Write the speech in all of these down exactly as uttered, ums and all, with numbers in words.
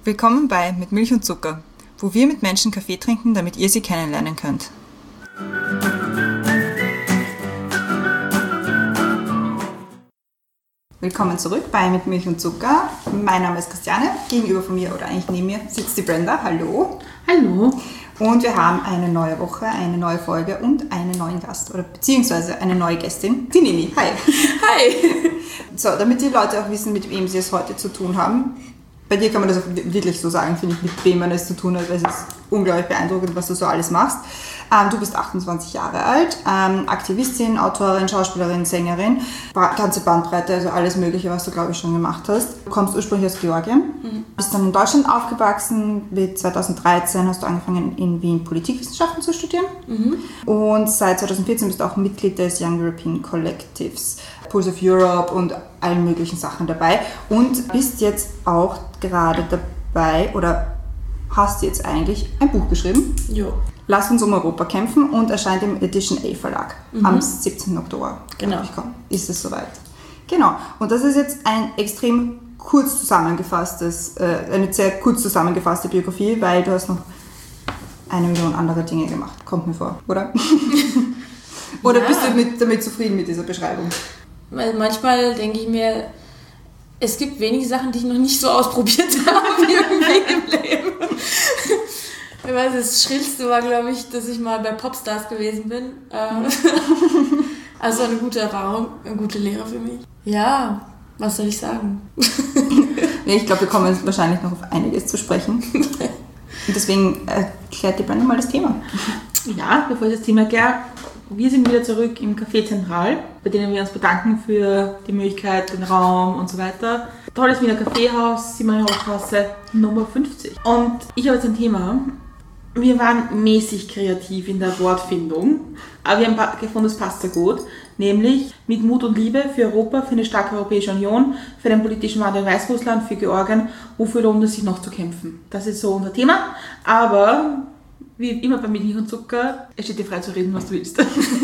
Willkommen bei Mit Milch und Zucker, wo wir mit Menschen Kaffee trinken, damit ihr sie kennenlernen könnt. Willkommen zurück bei Mit Milch und Zucker. Mein Name ist Christiane, gegenüber von mir oder eigentlich neben mir sitzt die Brenda. Hallo. Hallo. Und wir haben eine neue Woche, eine neue Folge und einen neuen Gast oder beziehungsweise eine neue Gästin, die Nini. Hi. Hi. So, damit die Leute auch wissen, mit wem sie es heute zu tun haben. Bei dir kann man das auch wirklich so sagen, finde ich, mit wem man es zu tun hat, weil es ist unglaublich beeindruckend, was du so alles machst. Ähm, du bist achtundzwanzig Jahre alt, ähm, Aktivistin, Autorin, Schauspielerin, Sängerin, ganze Bandbreite, also alles Mögliche, was du, glaube ich, schon gemacht hast. Du kommst ursprünglich aus Georgien, mhm. bist dann in Deutschland aufgewachsen, bis zweitausenddreizehn hast du angefangen in Wien Politikwissenschaften zu studieren mhm. und seit zweitausendvierzehn bist du auch Mitglied des Young European Collectives, Pulse of Europe und allen möglichen Sachen dabei und bist jetzt auch gerade dabei oder hast jetzt eigentlich ein Buch geschrieben. Jo. Lass uns um Europa kämpfen und erscheint im Edition A Verlag mhm. am siebzehnten Oktober. Genau. Ich komm, ist es soweit. Genau. Und das ist jetzt ein extrem kurz zusammengefasstes, äh, eine sehr kurz zusammengefasste Biografie, weil du hast noch eine Million andere Dinge gemacht. Kommt mir vor, oder? Oder ja. Bist du mit, damit zufrieden mit dieser Beschreibung? Weil manchmal denke ich mir, es gibt wenige Sachen, die ich noch nicht so ausprobiert habe irgendwie im Leben. Ich weiß, das Schrillste war, glaube ich, dass ich mal bei Popstars gewesen bin. Also eine gute Erfahrung, eine gute Lehre für mich. Ja, was soll ich sagen? Ja, ich glaube, wir kommen wahrscheinlich noch auf einiges zu sprechen. Und deswegen erklärt die Brenda mal das Thema. Ja, bevor ich das Thema erkläre, wir sind wieder zurück im Café Zentral, bei denen wir uns bedanken für die Möglichkeit, den Raum und so weiter. Tolles Wiener Kaffeehaus, Simon-Straße Nummer fünfzig. Und ich habe jetzt ein Thema. Wir waren mäßig kreativ in der Wortfindung, aber wir haben gefunden, es passt sehr gut. Nämlich mit Mut und Liebe für Europa, für eine starke Europäische Union, für den politischen Wandel in Weißrussland, für Georgien. Wofür lohnt es sich noch zu kämpfen? Das ist so unser Thema. Aber wie immer bei Milch und Zucker, es steht dir frei zu reden, was du willst.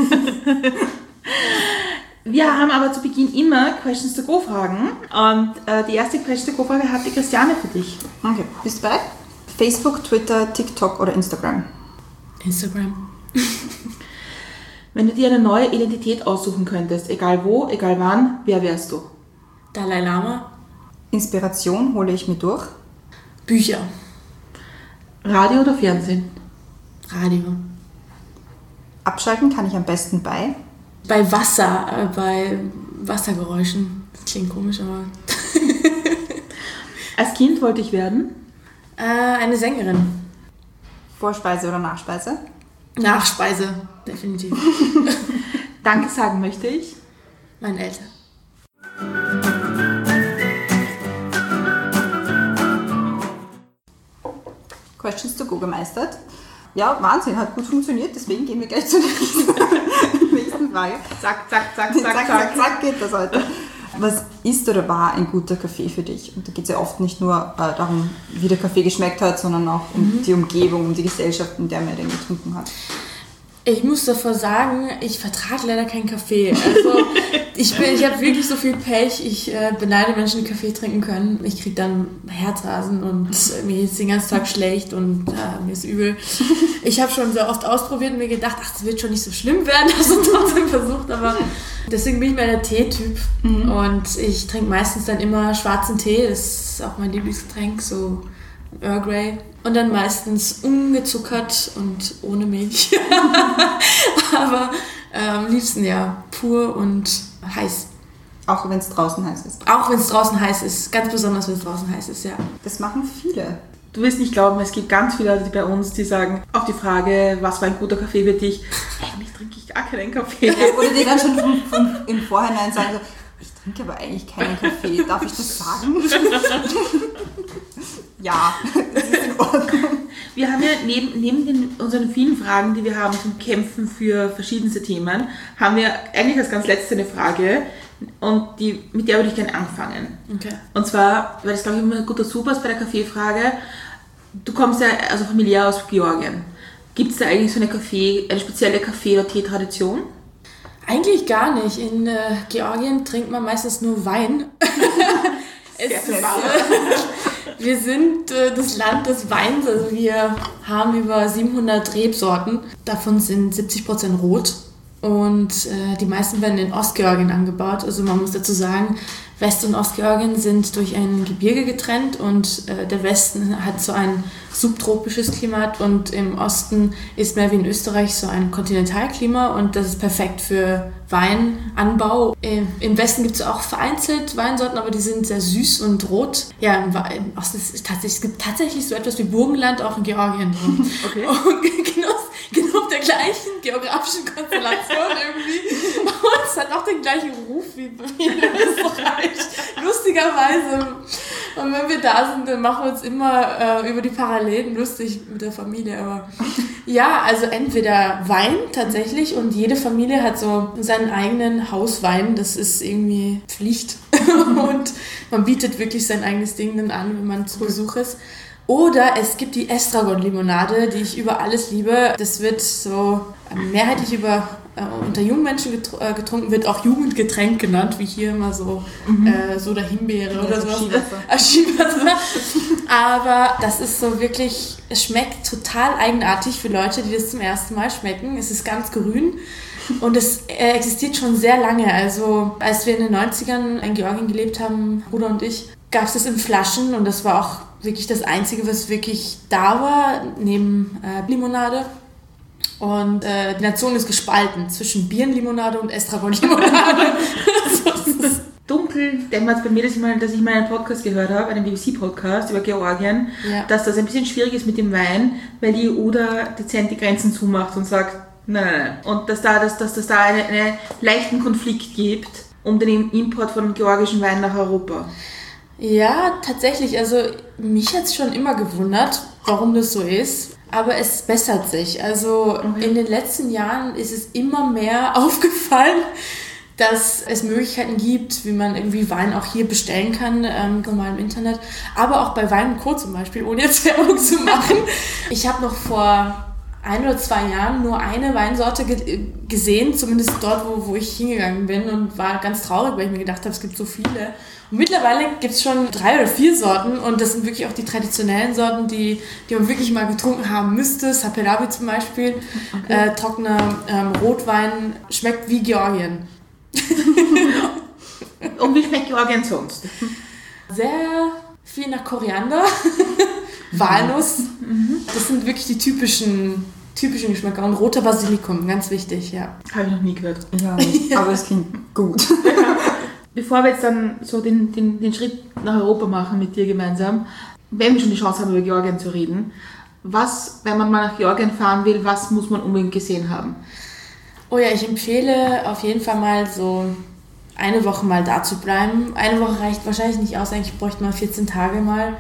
Wir haben aber zu Beginn immer Questions to Go Fragen. Und äh, die erste Question to Go Frage hat die Christiane für dich. Okay, bist du bereit? Facebook, Twitter, TikTok oder Instagram? Instagram. Wenn du dir eine neue Identität aussuchen könntest, egal wo, egal wann, wer wärst du? Dalai Lama. Inspiration hole ich mir durch. Bücher. Radio oder Fernsehen? Radio. Abschalten kann ich am besten bei? Bei Wasser, äh, bei Wassergeräuschen. Das klingt komisch, aber... Als Kind wollte ich werden? Äh, eine Sängerin. Vorspeise oder Nachspeise? Nachspeise, definitiv. Danke sagen möchte ich? Meinen Eltern. Questions to Go gemeistert. Ja, Wahnsinn, hat gut funktioniert, deswegen gehen wir gleich zur nächsten, nächsten Frage. Zack, zack, zack, zack, zack, zack, zack, geht das heute. Was ist oder war ein guter Kaffee für dich? Und da geht es ja oft nicht nur äh, darum, wie der Kaffee geschmeckt hat, sondern auch um mhm. die Umgebung, um die Gesellschaft, in der man den getrunken hat. Ich muss davor sagen, ich vertrage leider keinen Kaffee. Also ich, bin, ich habe wirklich so viel Pech. Ich äh, beneide Menschen, die Kaffee trinken können. Ich kriege dann Herzrasen und äh, mir ist den ganzen Tag schlecht und äh, mir ist übel. Ich habe schon so oft ausprobiert und mir gedacht, ach, das wird schon nicht so schlimm werden. Also trotzdem versucht, aber deswegen bin ich mehr der Tee-Typ. Mhm. Und ich trinke meistens dann immer schwarzen Tee. Das ist auch mein Lieblingsgetränk, so Earl Grey. Und dann meistens ungezuckert und ohne Milch. Aber äh, am liebsten ja pur und heiß. Auch wenn es draußen heiß ist? Auch wenn es draußen heiß ist. Ganz besonders, wenn es draußen heiß ist, ja. Das machen viele. Du wirst nicht glauben, es gibt ganz viele Leute bei uns, die sagen, auf die Frage, was war ein guter Kaffee für dich? Eigentlich trinke ich gar keinen Kaffee. Oder die dann schon von, von, im Vorhinein sagen so, ich trinke aber eigentlich keinen Kaffee. Darf ich das sagen? Ja, das ist in Ordnung. Wir haben ja neben, neben den, unseren vielen Fragen, die wir haben zum Kämpfen für verschiedenste Themen, haben wir eigentlich als ganz letzte eine Frage und die, mit der würde ich gerne anfangen. Okay. Und zwar, weil das glaube ich immer ein guter Super ist bei der Kaffeefrage, du kommst ja also familiär aus Georgien. Gibt es da eigentlich so eine Kaffee, eine spezielle Kaffee- oder Tee-Tradition? Eigentlich gar nicht. In äh, Georgien trinkt man meistens nur Wein. es, ist, Wir sind äh, das Land des Weins, also wir haben über siebenhundert Rebsorten, davon sind siebzig Prozent rot und äh, die meisten werden in Ostgeorgien angebaut. Also man muss dazu sagen, West- und Ostgeorgien sind durch ein Gebirge getrennt und äh, der Westen hat so ein subtropisches Klima und im Osten ist mehr wie in Österreich so ein Kontinentalklima und das ist perfekt für Weinanbau. Äh, Im Westen gibt es auch vereinzelt Weinsorten, aber die sind sehr süß und rot. Ja, im, im Osten ist es tatsächlich, es gibt tatsächlich so etwas wie Burgenland auch in Georgien. Okay. Und genau, genau der gleichen geografischen Konstellation irgendwie. Und es hat auch den gleichen Ruf wie, wie in Österreich. Lustigerweise. Und wenn wir da sind, dann machen wir uns immer äh, über die Parallelen lustig mit der Familie. Aber ja, also entweder Wein tatsächlich und jede Familie hat so seinen eigenen Hauswein. Das ist irgendwie Pflicht. Und man bietet wirklich sein eigenes Ding dann an, wenn man zu Besuch ist. Oder es gibt die Estragon-Limonade, die ich über alles liebe. Das wird so mehrheitlich über, äh, unter jungen Menschen getr- äh, getrunken, wird auch Jugendgetränk genannt, wie hier immer so mhm. äh, Soda Himbeere ja, oder so. Skiwasser. Skiwasser. Aber das ist so wirklich, es schmeckt total eigenartig für Leute, die das zum ersten Mal schmecken. Es ist ganz grün. Und es äh, existiert schon sehr lange. Also als wir in den neunzigern in Georgien gelebt haben, Bruder und ich, gab es das in Flaschen und das war auch wirklich das Einzige, was wirklich da war, neben äh, Limonade. Und äh, die Nation ist gespalten zwischen Birnenlimonade und Estragon-Limonade. Dunkel dämmert bei mir das mal, dass ich mal einen Podcast gehört habe, einen B B C-Podcast über Georgien, ja. dass das ein bisschen schwierig ist mit dem Wein, weil die E U da dezent die Grenzen zumacht und sagt, nein, nein, nein. Und dass da, dass, dass, dass da einen eine leichten Konflikt gibt um den Import von georgischen Wein nach Europa. Ja, tatsächlich. Also mich hat es schon immer gewundert, warum das so ist. Aber es bessert sich. Also okay. in den letzten Jahren ist es immer mehr aufgefallen, dass es Möglichkeiten gibt, wie man irgendwie Wein auch hier bestellen kann, ähm, normal im Internet. Aber auch bei Wein und Co. zum Beispiel, ohne jetzt Werbung zu machen. Ich habe noch vor ein oder zwei Jahren nur eine Weinsorte ge- gesehen, zumindest dort, wo, wo ich hingegangen bin und war ganz traurig, weil ich mir gedacht habe, es gibt so viele. Und mittlerweile gibt es schon drei oder vier Sorten und das sind wirklich auch die traditionellen Sorten, die, die man wirklich mal getrunken haben müsste. Saperavi zum Beispiel, okay. äh, trockener ähm, Rotwein, schmeckt wie Georgien. Und wie schmeckt Georgien sonst? Sehr viel nach Koriander, Walnuss. Mhm. Das sind wirklich die typischen, typischen Geschmäcker. Und roter Basilikum, ganz wichtig, ja. Habe ich noch nie gehört. Ja, aber es klingt gut. Bevor wir jetzt dann so den, den, den Schritt nach Europa machen mit dir gemeinsam, wenn wir schon die Chance haben, über Georgien zu reden, was, wenn man mal nach Georgien fahren will, was muss man unbedingt gesehen haben? Oh ja, ich empfehle auf jeden Fall mal so eine Woche mal da zu bleiben. Eine Woche reicht wahrscheinlich nicht aus, eigentlich bräuchte man vierzehn Tage mal.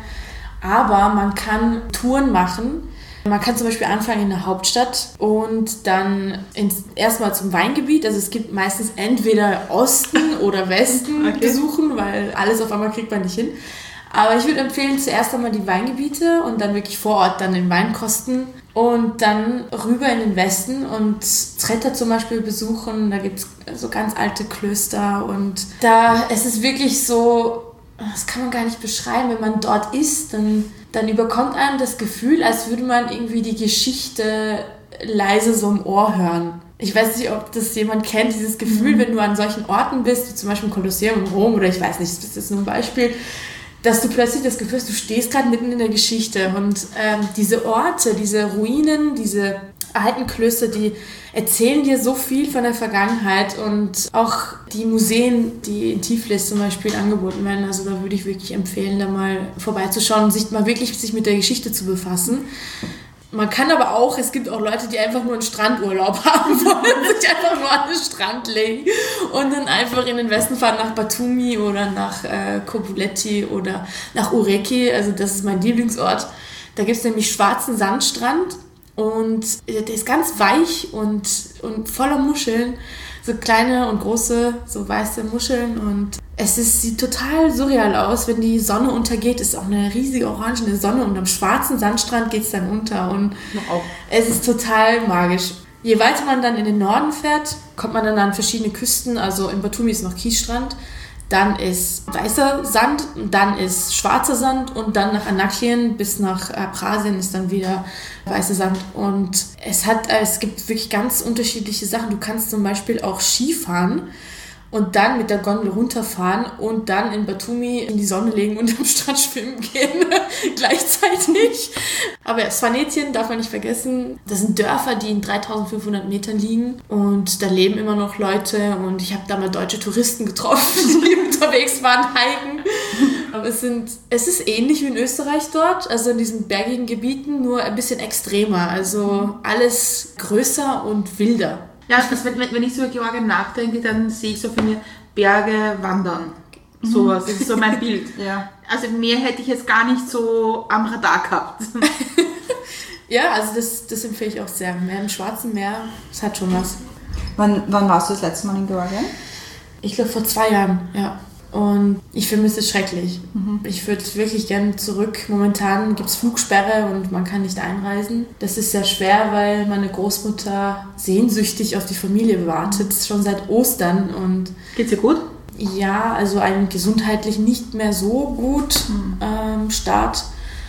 Aber man kann Touren machen. Man kann zum Beispiel anfangen in der Hauptstadt und dann ins, erstmal zum Weingebiet. Also es gibt meistens entweder Osten oder Westen okay. besuchen, weil alles auf einmal kriegt man nicht hin. Aber ich würde empfehlen, zuerst einmal die Weingebiete und dann wirklich vor Ort dann den Wein kosten und dann rüber in den Westen und Treta zum Beispiel besuchen. Da gibt es so ganz alte Klöster und da es ist wirklich so, das kann man gar nicht beschreiben, wenn man dort ist, dann, dann überkommt einem das Gefühl, als würde man irgendwie die Geschichte leise so im Ohr hören. Ich weiß nicht, ob das jemand kennt, dieses Gefühl, mhm. wenn du an solchen Orten bist, wie zum Beispiel im Kolosseum in Rom oder ich weiß nicht, das ist jetzt nur ein Beispiel, dass du plötzlich das Gefühl hast, du stehst gerade mitten in der Geschichte und ähm, diese Orte, diese Ruinen, diese alten Klöster, die erzählen dir so viel von der Vergangenheit und auch die Museen, die in Tiflis zum Beispiel angeboten werden, also da würde ich wirklich empfehlen, da mal vorbeizuschauen und sich mal wirklich sich mit der Geschichte zu befassen. Man kann aber auch, es gibt auch Leute, die einfach nur einen Strandurlaub haben wollen, sich einfach nur an den Strand legen und dann einfach in den Westen fahren nach Batumi oder nach äh, Kobuleti oder nach Ureki, also das ist mein Lieblingsort. Da gibt es nämlich schwarzen Sandstrand und der ist ganz weich und, und voller Muscheln, so kleine und große, so weiße Muscheln und es ist, sieht total surreal aus, wenn die Sonne untergeht. Es ist auch eine riesige orangene Sonne und am schwarzen Sandstrand geht es dann unter. Und auch. Es ist total magisch. Je weiter man dann in den Norden fährt, kommt man dann an verschiedene Küsten. Also in Batumi ist noch Kiesstrand. dann ist weißer Sand, dann ist schwarzer Sand und dann nach Anaklien bis nach Abchasien ist dann wieder weißer Sand. Und es hat, es gibt wirklich ganz unterschiedliche Sachen. Du kannst zum Beispiel auch Skifahren und dann mit der Gondel runterfahren und dann in Batumi in die Sonne legen und am Strand schwimmen gehen gleichzeitig. Aber ja, Svanetien darf man nicht vergessen. Das sind Dörfer, die in dreitausendfünfhundert Metern liegen und da leben immer noch Leute und ich habe da mal deutsche Touristen getroffen, die unterwegs waren, hiken. Aber es, sind, es ist ähnlich wie in Österreich dort, also in diesen bergigen Gebieten, nur ein bisschen extremer. Also alles größer und wilder. Ja, also wenn, wenn ich so über Georgien nachdenke, dann sehe ich so für mich Berge wandern. Sowas, das ist so mein Bild. Ja. Also mehr hätte ich jetzt gar nicht so am Radar gehabt. Ja, also das, das empfehle ich auch sehr. Mehr im Schwarzen Meer, das hat schon was. Wann, wann warst du das letzte Mal in Georgien? Ich glaube vor zwei Jahren, ja. Und ich vermisse es schrecklich. Mhm. Ich würde wirklich gerne zurück. Momentan gibt es Flugsperre und man kann nicht einreisen. Das ist sehr schwer, weil meine Großmutter sehnsüchtig auf die Familie wartet, schon seit Ostern. Und geht's ihr gut? ja, also einen gesundheitlich nicht mehr so gut Mhm. ähm, Start.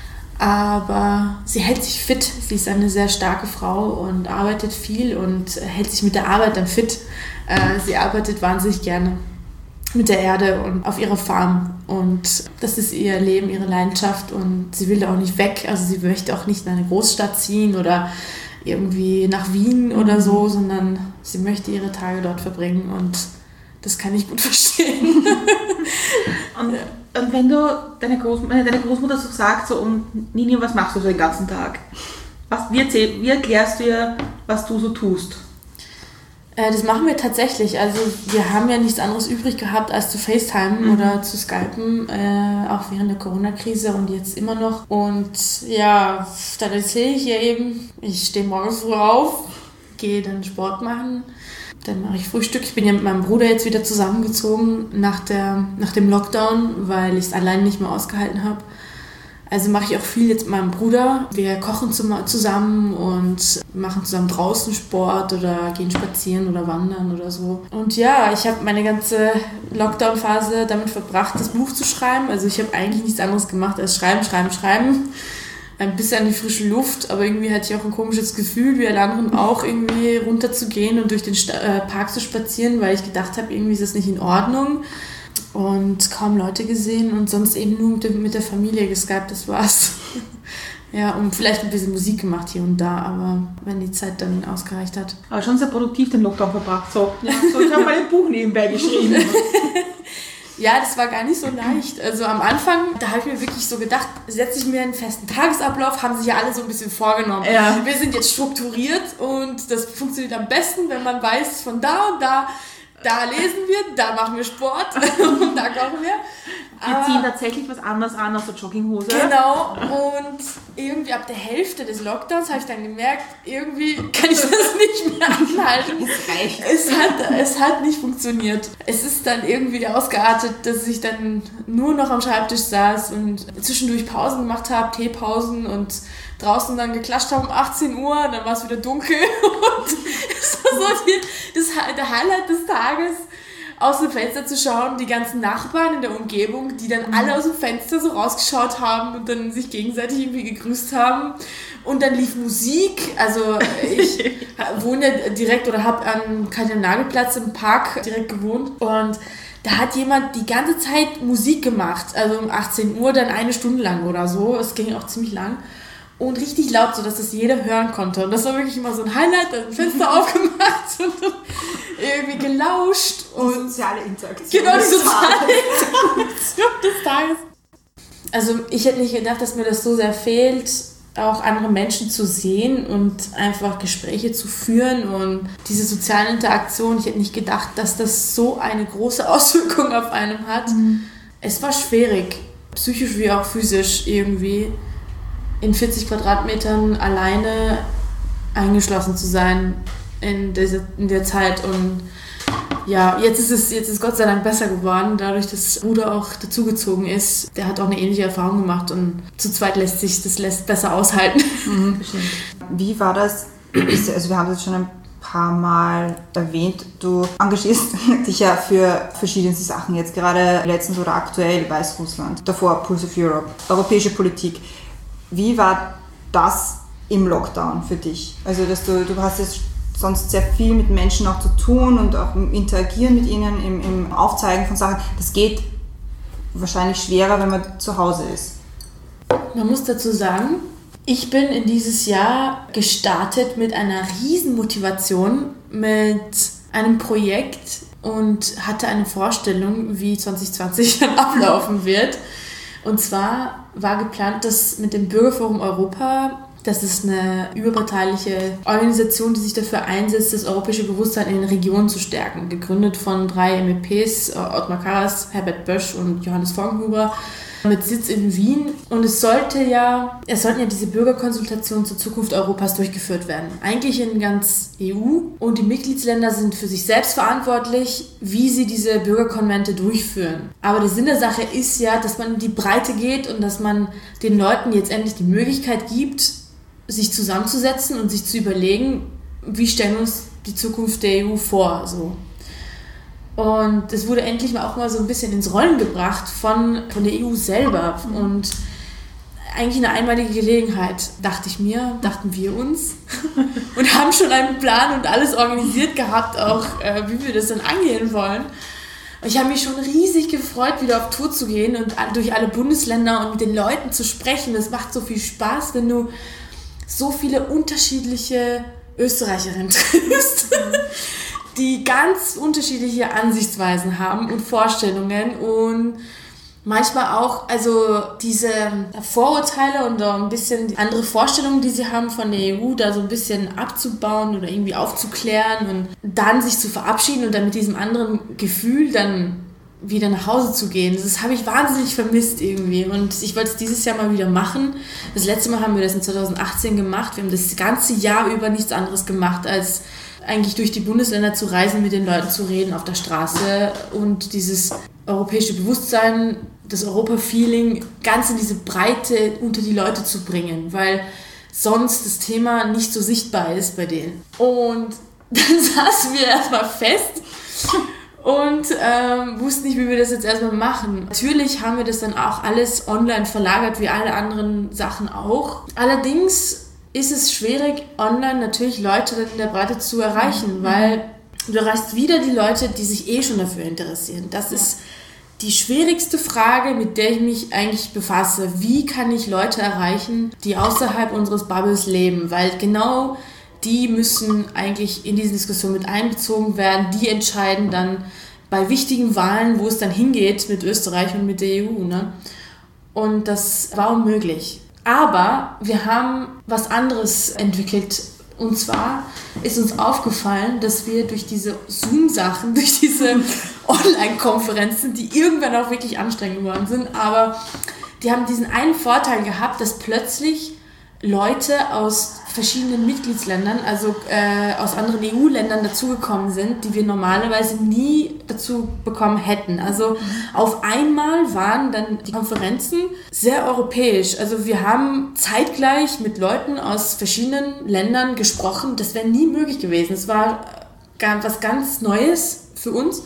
Aber sie hält sich fit. Sie ist eine sehr starke Frau und arbeitet viel und hält sich mit der Arbeit dann fit. Äh, sie arbeitet wahnsinnig gerne mit der Erde und auf ihrer Farm. Und das ist ihr Leben, ihre Leidenschaft. Und sie will da auch nicht weg. Also sie möchte auch nicht in eine Großstadt ziehen oder irgendwie nach Wien oder so, sondern sie möchte ihre Tage dort verbringen. Und das kann ich gut verstehen. Und, und wenn du deine, Groß, wenn deine Großmutter so sagt, so, und Nini, was machst du so den ganzen Tag? Was, wie, erzähl, wie erklärst du ihr, was du so tust? Äh, das machen wir tatsächlich. Also wir haben ja nichts anderes übrig gehabt, als zu FaceTimen Mhm. oder zu Skypen, äh, auch während der Corona-Krise und jetzt immer noch. Und ja, dann erzähle ich ihr eben, ich stehe morgens früh auf, gehe dann Sport machen, dann mache ich Frühstück. Ich bin ja mit meinem Bruder jetzt wieder zusammengezogen nach, der, nach dem Lockdown, weil ich es allein nicht mehr ausgehalten habe. Also mache ich auch viel jetzt mit meinem Bruder. Wir kochen zum, zusammen und machen zusammen draußen Sport oder gehen spazieren oder wandern oder so. Und ja, ich habe meine ganze Lockdown-Phase damit verbracht, das Buch zu schreiben. Also ich habe eigentlich nichts anderes gemacht als schreiben, schreiben, schreiben. Ein bisschen an die frische Luft, aber irgendwie hatte ich auch ein komisches Gefühl, wie alle anderen auch, irgendwie runterzugehen und durch den Sta- äh, Park zu spazieren, weil ich gedacht habe, irgendwie ist das nicht in Ordnung. Und kaum Leute gesehen und sonst eben nur mit der, mit der Familie geskypt, das war's. Ja, und vielleicht ein bisschen Musik gemacht hier und da, aber wenn die Zeit dann ausgereicht hat. Aber schon sehr produktiv den Lockdown verbracht. So, ja, so ich habe mal ein Buch nebenbei geschrieben. Ja, das war gar nicht so leicht. Also am Anfang, da habe ich mir wirklich so gedacht, setze ich mir einen festen Tagesablauf, haben sich ja alle so ein bisschen vorgenommen. Ja. Wir sind jetzt strukturiert und das funktioniert am besten, wenn man weiß, von da und da, da lesen wir, da machen wir Sport und da kochen wir. Wir Aber ziehen tatsächlich was anderes an als der Jogginghose. genau, und irgendwie ab der Hälfte des Lockdowns habe ich dann gemerkt, irgendwie kann ich das nicht mehr anhalten. Es reicht. Es hat, es hat nicht funktioniert. Es ist dann irgendwie ausgeartet, dass ich dann nur noch am Schreibtisch saß und zwischendurch Pausen gemacht habe, Teepausen und draußen dann geklatscht habe um achtzehn Uhr, dann war es wieder dunkel und es war so die, das, der Highlight des Tages, aus dem Fenster zu schauen, die ganzen Nachbarn in der Umgebung, die dann alle aus dem Fenster so rausgeschaut haben und dann sich gegenseitig irgendwie gegrüßt haben. Und dann lief Musik, also ich wohne direkt oder habe am Kardinalplatz im Park direkt gewohnt und da hat jemand die ganze Zeit Musik gemacht, also um achtzehn Uhr, dann eine Stunde lang oder so, es ging auch ziemlich lang. Und richtig laut, sodass das jeder hören konnte. Und das war wirklich immer so ein Highlight, dann ein Fenster aufgemacht und irgendwie gelauscht. Und Die soziale Interaktion. genau, die des soziale Tages. Interaktion des Tages. Also ich hätte nicht gedacht, dass mir das so sehr fehlt, auch andere Menschen zu sehen und einfach Gespräche zu führen und diese soziale Interaktion. Ich hätte nicht gedacht, dass das so eine große Auswirkung auf einen hat. Mhm. Es war schwierig, psychisch wie auch physisch irgendwie, in vierzig Quadratmetern alleine eingeschlossen zu sein in, diese, in der Zeit. Und ja, jetzt ist es jetzt ist Gott sei Dank besser geworden, dadurch, dass Bruder auch dazugezogen ist. Der hat auch eine ähnliche Erfahrung gemacht und zu zweit lässt sich das lässt besser aushalten. Mhm. Wie war das? Also wir haben es jetzt schon ein paar Mal erwähnt. Du engagierst dich ja für verschiedenste Sachen, jetzt gerade letztens oder aktuell Weißrussland, davor Pulse of Europe, europäische Politik. Wie war das im Lockdown für dich? Also dass du, du hast jetzt sonst sehr viel mit Menschen auch zu tun und auch im Interagieren mit ihnen, im, im Aufzeigen von Sachen. Das geht wahrscheinlich schwerer, wenn man zu Hause ist. Man muss dazu sagen, ich bin in dieses Jahr gestartet mit einer riesen Motivation, mit einem Projekt und hatte eine Vorstellung, wie zwanzig zwanzig dann ablaufen wird. Und zwar war geplant, dass mit dem Bürgerforum Europa, das ist eine überparteiliche Organisation, die sich dafür einsetzt, das europäische Bewusstsein in den Regionen zu stärken. Gegründet von drei M E Ps, Ottmar Karas, Herbert Bösch und Johannes Vongenhuber, mit Sitz in Wien. Und es sollte ja, es sollten ja diese Bürgerkonsultationen zur Zukunft Europas durchgeführt werden. Eigentlich in ganz E U. Und die Mitgliedsländer sind für sich selbst verantwortlich, wie sie diese Bürgerkonvente durchführen. Aber der Sinn der Sache ist ja, dass man in die Breite geht und dass man den Leuten jetzt endlich die Möglichkeit gibt, sich zusammenzusetzen und sich zu überlegen, wie stellen wir uns die Zukunft der E U vor. So. Und es wurde endlich mal auch mal so ein bisschen ins Rollen gebracht von, von der E U selber. Und eigentlich eine einmalige Gelegenheit, dachte ich mir, dachten wir uns. Und haben schon einen Plan und alles organisiert gehabt, auch äh, wie wir das dann angehen wollen. Ich habe mich schon riesig gefreut, wieder auf Tour zu gehen und durch alle Bundesländer und mit den Leuten zu sprechen. Das macht so viel Spaß, wenn du so viele unterschiedliche Österreicherinnen triffst, die ganz unterschiedliche Ansichtsweisen haben und Vorstellungen und manchmal auch also diese Vorurteile und auch ein bisschen andere Vorstellungen, die sie haben von der E U, da so ein bisschen abzubauen oder irgendwie aufzuklären und dann sich zu verabschieden und dann mit diesem anderen Gefühl dann wieder nach Hause zu gehen. Das habe ich wahnsinnig vermisst irgendwie und ich wollte es dieses Jahr mal wieder machen. Das letzte Mal haben wir das in zwanzig achtzehn gemacht. Wir haben das ganze Jahr über nichts anderes gemacht, als eigentlich durch die Bundesländer zu reisen, mit den Leuten zu reden auf der Straße und dieses europäische Bewusstsein, das Europa-Feeling ganz in diese Breite unter die Leute zu bringen, weil sonst das Thema nicht so sichtbar ist bei denen. Und dann saßen wir erstmal fest und ähm, wussten nicht, wie wir das jetzt erstmal machen. Natürlich haben wir das dann auch alles online verlagert, wie alle anderen Sachen auch. Allerdings ist es schwierig, online natürlich Leute in der Breite zu erreichen, mhm. weil du erreichst wieder die Leute, die sich eh schon dafür interessieren. Das ja. ist die schwierigste Frage, mit der ich mich eigentlich befasse. Wie kann ich Leute erreichen, die außerhalb unseres Bubbles leben? Weil genau die müssen eigentlich in diese Diskussion mit einbezogen werden. Die entscheiden dann bei wichtigen Wahlen, wo es dann hingeht mit Österreich und mit der E U. Ne? Und das war unmöglich. Aber wir haben was anderes entwickelt. Und zwar ist uns aufgefallen, dass wir durch diese Zoom-Sachen, durch diese Online-Konferenzen, die irgendwann auch wirklich anstrengend geworden sind, aber die haben diesen einen Vorteil gehabt, dass plötzlich Leute aus verschiedenen Mitgliedsländern, also äh, aus anderen E U-Ländern dazugekommen sind, die wir normalerweise nie dazu bekommen hätten. Also auf einmal waren dann die Konferenzen sehr europäisch. Also wir haben zeitgleich mit Leuten aus verschiedenen Ländern gesprochen. Das wäre nie möglich gewesen. Es war was ganz Neues für uns.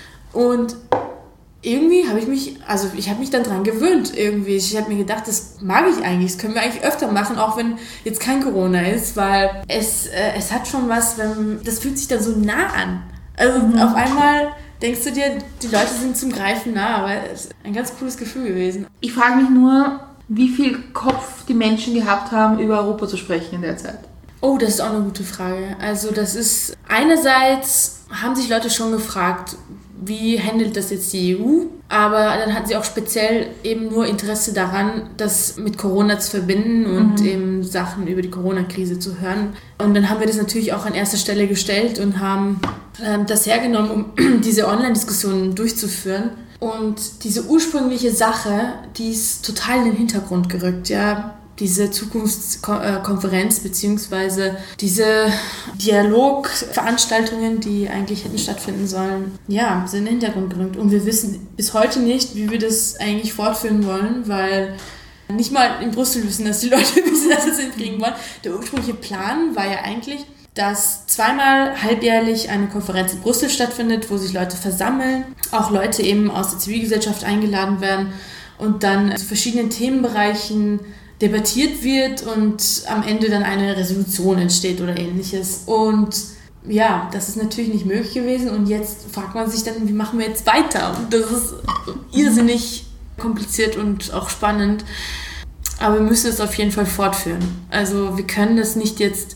Und irgendwie habe ich mich, also ich habe mich dann dran gewöhnt irgendwie. Ich habe mir gedacht, das mag ich eigentlich, das können wir eigentlich öfter machen, auch wenn jetzt kein Corona ist, weil es, äh, es hat schon was, wenn, das fühlt sich dann so nah an. Also mhm. auf einmal denkst du dir, die Leute sind zum Greifen nah, aber es ist ein ganz cooles Gefühl gewesen. Ich frage mich nur, wie viel Kopf die Menschen gehabt haben, über Europa zu sprechen in der Zeit. Oh, das ist auch eine gute Frage. Also das ist, einerseits haben sich Leute schon gefragt, wie handelt das jetzt die E U? Aber dann hatten sie auch speziell eben nur Interesse daran, das mit Corona zu verbinden und mhm. eben Sachen über die Corona-Krise zu hören. Und dann haben wir das natürlich auch an erster Stelle gestellt und haben ähm, das hergenommen, um diese Online-Diskussionen durchzuführen. Und diese ursprüngliche Sache, die ist total in den Hintergrund gerückt, ja. Diese Zukunftskonferenz beziehungsweise diese Dialogveranstaltungen, die eigentlich hätten stattfinden sollen, ja, sind in den Hintergrund gerückt. Und wir wissen bis heute nicht, wie wir das eigentlich fortführen wollen, weil nicht mal in Brüssel wissen, dass die Leute wissen, dass sie es hinkriegen wollen. Der ursprüngliche Plan war ja eigentlich, dass zweimal halbjährlich eine Konferenz in Brüssel stattfindet, wo sich Leute versammeln, auch Leute eben aus der Zivilgesellschaft eingeladen werden und dann zu verschiedenen Themenbereichen debattiert wird und am Ende dann eine Resolution entsteht oder ähnliches. Und ja, das ist natürlich nicht möglich gewesen und jetzt fragt man sich dann, wie machen wir jetzt weiter? Und das ist irrsinnig kompliziert und auch spannend, aber wir müssen es auf jeden Fall fortführen. Also wir können das nicht jetzt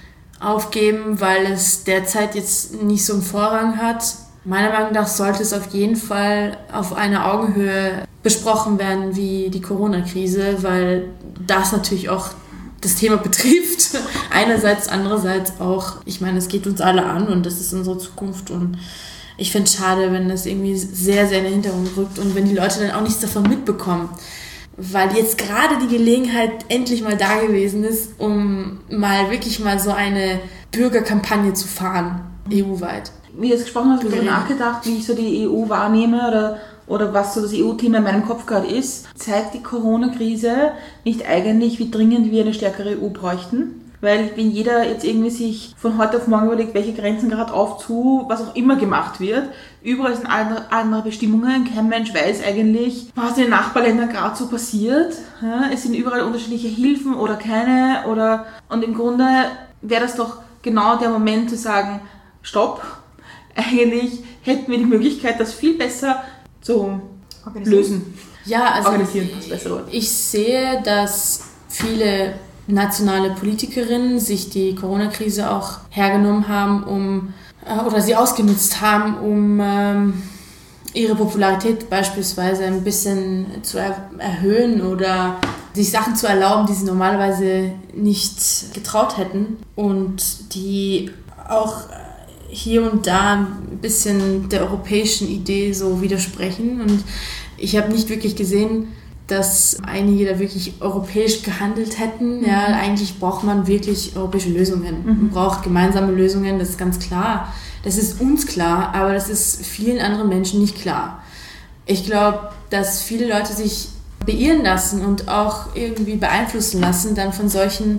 aufgeben, weil es derzeit jetzt nicht so einen Vorrang hat. Meiner Meinung nach sollte es auf jeden Fall auf einer Augenhöhe besprochen werden wie die Corona-Krise, weil das natürlich auch das Thema betrifft. Einerseits, andererseits auch, ich meine, es geht uns alle an und das ist unsere Zukunft und ich finde es schade, wenn das irgendwie sehr, sehr in den Hintergrund rückt und wenn die Leute dann auch nichts davon mitbekommen. Weil jetzt gerade die Gelegenheit endlich mal da gewesen ist, um mal wirklich mal so eine Bürgerkampagne zu fahren, E U-weit. Wie du jetzt gesprochen hast, habe ich darüber nachgedacht, wie ich so die E U wahrnehme oder, oder was so das E U-Thema in meinem Kopf gerade ist. Zeigt die Corona-Krise nicht eigentlich, wie dringend wir eine stärkere E U bräuchten? Weil wenn jeder jetzt irgendwie sich von heute auf morgen überlegt, welche Grenzen gerade auf zu, was auch immer gemacht wird, überall sind andere, andere Bestimmungen, kein Mensch weiß eigentlich, was in den Nachbarländern gerade so passiert. Ja, es sind überall unterschiedliche Hilfen oder keine. Oder, und im Grunde wäre das doch genau der Moment zu sagen, stopp, eigentlich hätten wir die Möglichkeit, das viel besser zu lösen. Ja, also Organisieren, das bessere Wort. Ich sehe, dass viele nationale Politikerinnen sich die Corona-Krise auch hergenommen haben, um äh, oder sie ausgenutzt haben, um ähm, ihre Popularität beispielsweise ein bisschen zu er- erhöhen oder sich Sachen zu erlauben, die sie normalerweise nicht getraut hätten und die auch hier und da ein bisschen der europäischen Idee so widersprechen. Und ich habe nicht wirklich gesehen, dass einige da wirklich europäisch gehandelt hätten. Mhm. Ja, eigentlich braucht man wirklich europäische Lösungen. Mhm. Man braucht gemeinsame Lösungen, das ist ganz klar. Das ist uns klar, aber das ist vielen anderen Menschen nicht klar. Ich glaube, dass viele Leute sich beirren lassen und auch irgendwie beeinflussen lassen dann von solchen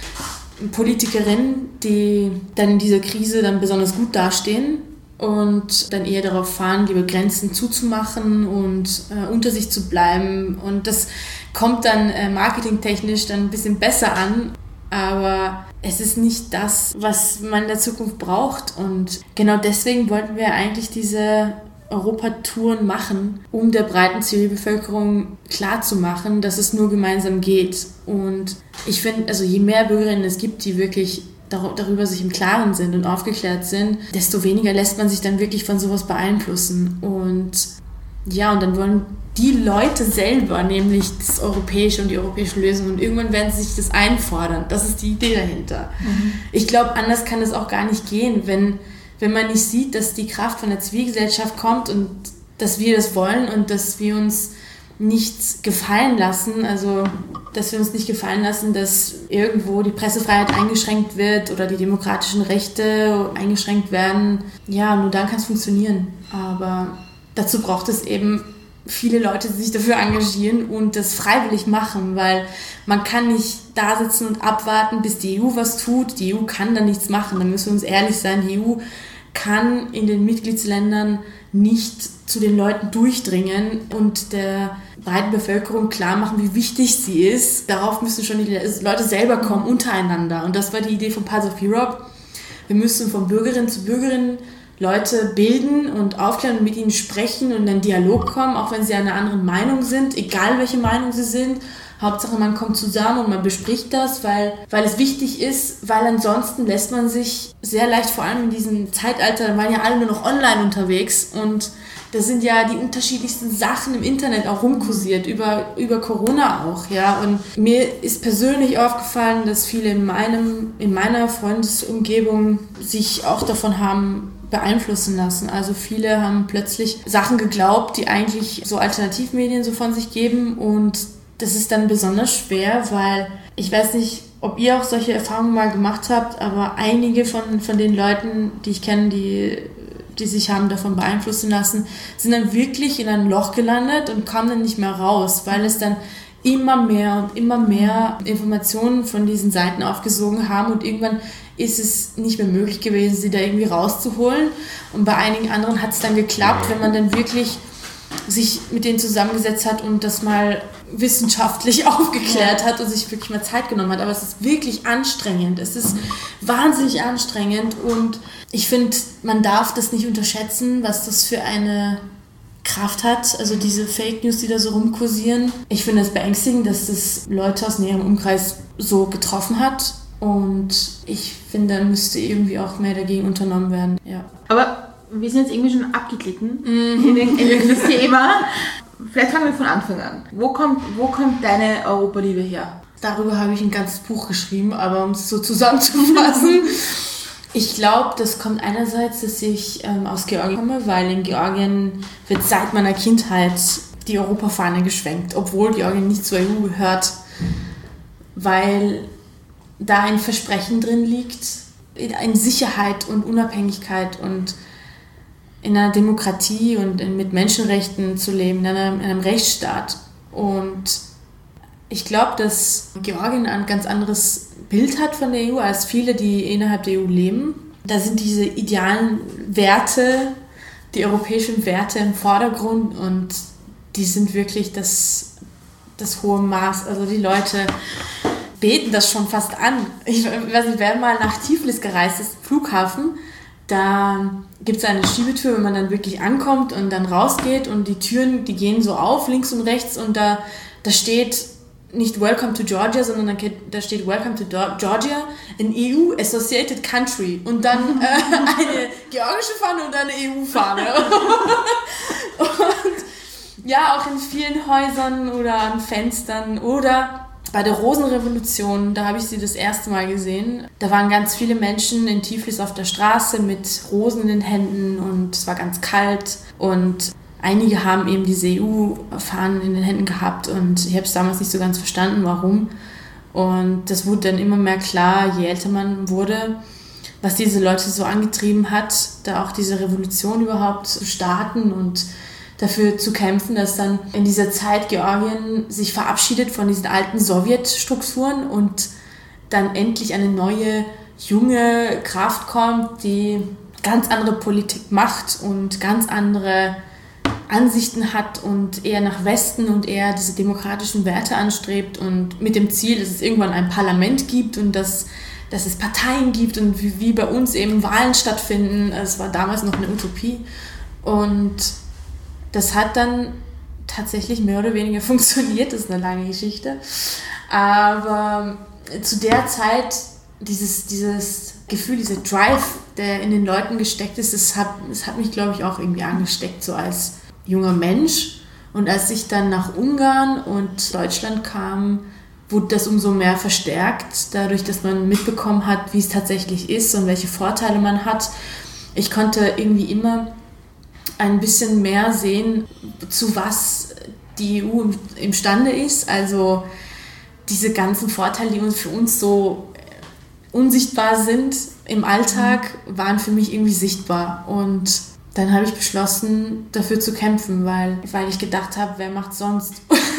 Politikerinnen, die dann in dieser Krise dann besonders gut dastehen und dann eher darauf fahren, die Grenzen zuzumachen und äh, unter sich zu bleiben. Und das kommt dann äh, marketingtechnisch dann ein bisschen besser an, aber es ist nicht das, was man in der Zukunft braucht. Und genau deswegen wollten wir eigentlich diese Europatouren machen, um der breiten Zivilbevölkerung klarzumachen, dass es nur gemeinsam geht. Und ich finde, also je mehr Bürgerinnen es gibt, die wirklich darüber sich im Klaren sind und aufgeklärt sind, desto weniger lässt man sich dann wirklich von sowas beeinflussen. Und ja, und dann wollen die Leute selber nämlich das Europäische und die europäische Lösung und irgendwann werden sie sich das einfordern. Das ist die Idee dahinter. Mhm. Ich glaube, anders kann es auch gar nicht gehen, wenn wenn man nicht sieht, dass die Kraft von der Zivilgesellschaft kommt und dass wir das wollen und dass wir uns nichts gefallen lassen, also dass wir uns nicht gefallen lassen, dass irgendwo die Pressefreiheit eingeschränkt wird oder die demokratischen Rechte eingeschränkt werden. Ja, nur dann kann es funktionieren. Aber dazu braucht es eben viele Leute, die sich dafür engagieren und das freiwillig machen, weil man kann nicht da sitzen und abwarten, bis die E U was tut. Die E U kann da nichts machen, da müssen wir uns ehrlich sein. Die E U kann in den Mitgliedsländern nicht zu den Leuten durchdringen und der breiten Bevölkerung klar machen, wie wichtig sie ist. Darauf müssen schon die Leute selber kommen, untereinander. Und das war die Idee von Pulse of Europe. Wir müssen von Bürgerin zu Bürgerin Leute bilden und aufklären und mit ihnen sprechen und in einen Dialog kommen, auch wenn sie einer anderen Meinung sind, egal welche Meinung sie sind. Hauptsache, man kommt zusammen und man bespricht das, weil, weil es wichtig ist, weil ansonsten lässt man sich sehr leicht, vor allem in diesem Zeitalter, da waren ja alle nur noch online unterwegs und da sind ja die unterschiedlichsten Sachen im Internet auch rumkursiert, über, über Corona auch, ja. Und mir ist persönlich aufgefallen, dass viele in meinem, in meiner Freundesumgebung sich auch davon haben beeinflussen lassen. Also viele haben plötzlich Sachen geglaubt, die eigentlich so Alternativmedien so von sich geben und das ist dann besonders schwer, weil ich weiß nicht, ob ihr auch solche Erfahrungen mal gemacht habt, aber einige von, von den Leuten, die ich kenne, die, die sich haben davon beeinflussen lassen, sind dann wirklich in ein Loch gelandet und kamen dann nicht mehr raus, weil es dann immer mehr und immer mehr Informationen von diesen Seiten aufgesogen haben und irgendwann ist es nicht mehr möglich gewesen, sie da irgendwie rauszuholen. Und bei einigen anderen hat es dann geklappt, wenn man dann wirklich sich mit denen zusammengesetzt hat und das mal wissenschaftlich aufgeklärt hat und sich wirklich mal Zeit genommen hat. Aber es ist wirklich anstrengend. Es ist wahnsinnig anstrengend und ich finde, man darf das nicht unterschätzen, was das für eine Kraft hat. Also diese Fake News, die da so rumkursieren. Ich finde es beängstigend, dass das Leute aus näherem Umkreis so getroffen hat. Und ich finde, da müsste irgendwie auch mehr dagegen unternommen werden. Ja. Aber wir sind jetzt irgendwie schon abgeglitten mhm. in, in das Thema. Vielleicht fangen wir von Anfang an. Wo kommt, wo kommt deine Europaliebe her? Darüber habe ich ein ganzes Buch geschrieben, aber um es so zusammenzufassen. Ich glaube, das kommt einerseits, dass ich ähm, aus Georgien komme, weil in Georgien wird seit meiner Kindheit die Europafahne geschwenkt, obwohl Georgien nicht zur E U gehört, weil da ein Versprechen drin liegt, in Sicherheit und Unabhängigkeit und in einer Demokratie und mit Menschenrechten zu leben, in einem, in einem Rechtsstaat. Und ich glaube, dass Georgien ein ganz anderes Bild hat von der E U als viele, die innerhalb der E U leben. Da sind diese idealen Werte, die europäischen Werte im Vordergrund und die sind wirklich das, das hohe Maß. Also die Leute beten das schon fast an. Ich weiß nicht, wer mal nach Tiflis gereist ist, Flughafen, da gibt es eine Schiebetür, wenn man dann wirklich ankommt und dann rausgeht und die Türen, die gehen so auf, links und rechts und da, da steht nicht Welcome to Georgia, sondern da, geht, da steht Welcome to Georgia, an E U-Associated Country und dann äh, eine georgische Fahne und eine E U-Fahne. Und ja, auch in vielen Häusern oder an Fenstern oder bei der Rosenrevolution, da habe ich sie das erste Mal gesehen. Da waren ganz viele Menschen in Tiflis auf der Straße mit Rosen in den Händen und es war ganz kalt und einige haben eben diese E U-Fahnen in den Händen gehabt und ich habe es damals nicht so ganz verstanden, warum. Und das wurde dann immer mehr klar, je älter man wurde, was diese Leute so angetrieben hat, da auch diese Revolution überhaupt zu starten und dafür zu kämpfen, dass dann in dieser Zeit Georgien sich verabschiedet von diesen alten Sowjetstrukturen und dann endlich eine neue, junge Kraft kommt, die ganz andere Politik macht und ganz andere Ansichten hat und eher nach Westen und eher diese demokratischen Werte anstrebt und mit dem Ziel, dass es irgendwann ein Parlament gibt und dass, dass es Parteien gibt und wie, wie bei uns eben Wahlen stattfinden. Es war damals noch eine Utopie und das hat dann tatsächlich mehr oder weniger funktioniert, das ist eine lange Geschichte. Aber zu der Zeit, dieses, dieses Gefühl, dieser Drive, der in den Leuten gesteckt ist, das hat, das hat mich, glaube ich, auch irgendwie angesteckt, so als junger Mensch. Und als ich dann nach Ungarn und Deutschland kam, wurde das umso mehr verstärkt, dadurch, dass man mitbekommen hat, wie es tatsächlich ist und welche Vorteile man hat. Ich konnte irgendwie immer ein bisschen mehr sehen, zu was die E U imstande ist. Also diese ganzen Vorteile, die uns für uns so unsichtbar sind im Alltag, waren für mich irgendwie sichtbar. Und dann habe ich beschlossen, dafür zu kämpfen, weil, weil ich gedacht habe, wer macht sonst?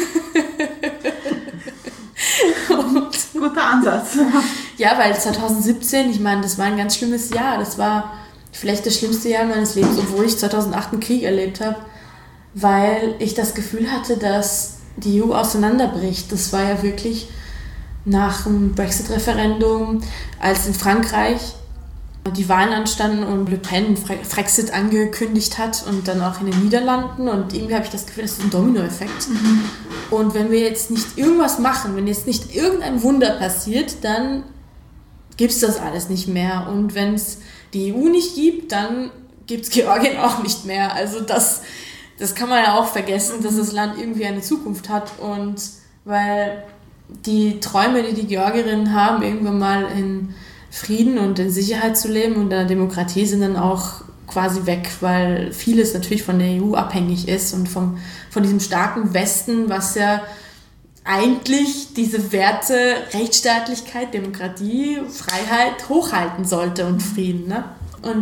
Guter Ansatz. Ja, weil zwanzig siebzehn, ich meine, das war ein ganz schlimmes Jahr. Das war vielleicht das schlimmste Jahr meines Lebens, obwohl ich zweitausendacht einen Krieg erlebt habe, weil ich das Gefühl hatte, dass die E U auseinanderbricht. Das war ja wirklich nach dem Brexit-Referendum, als in Frankreich die Wahlen anstanden und Le Pen Frexit angekündigt hat und dann auch in den Niederlanden und irgendwie habe ich das Gefühl, das ist ein Dominoeffekt. Mhm. Und wenn wir jetzt nicht irgendwas machen, wenn jetzt nicht irgendein Wunder passiert, dann gibt es das alles nicht mehr. Und wenn es die E U nicht gibt, dann gibt es Georgien auch nicht mehr. Also das, das kann man ja auch vergessen, dass das Land irgendwie eine Zukunft hat. Und weil die Träume, die die Georgierinnen haben, irgendwann mal in Frieden und in Sicherheit zu leben und in der Demokratie, sind dann auch quasi weg, weil vieles natürlich von der E U abhängig ist und vom, von diesem starken Westen, was ja eigentlich diese Werte Rechtsstaatlichkeit, Demokratie, Freiheit hochhalten sollte und Frieden. Ne? Und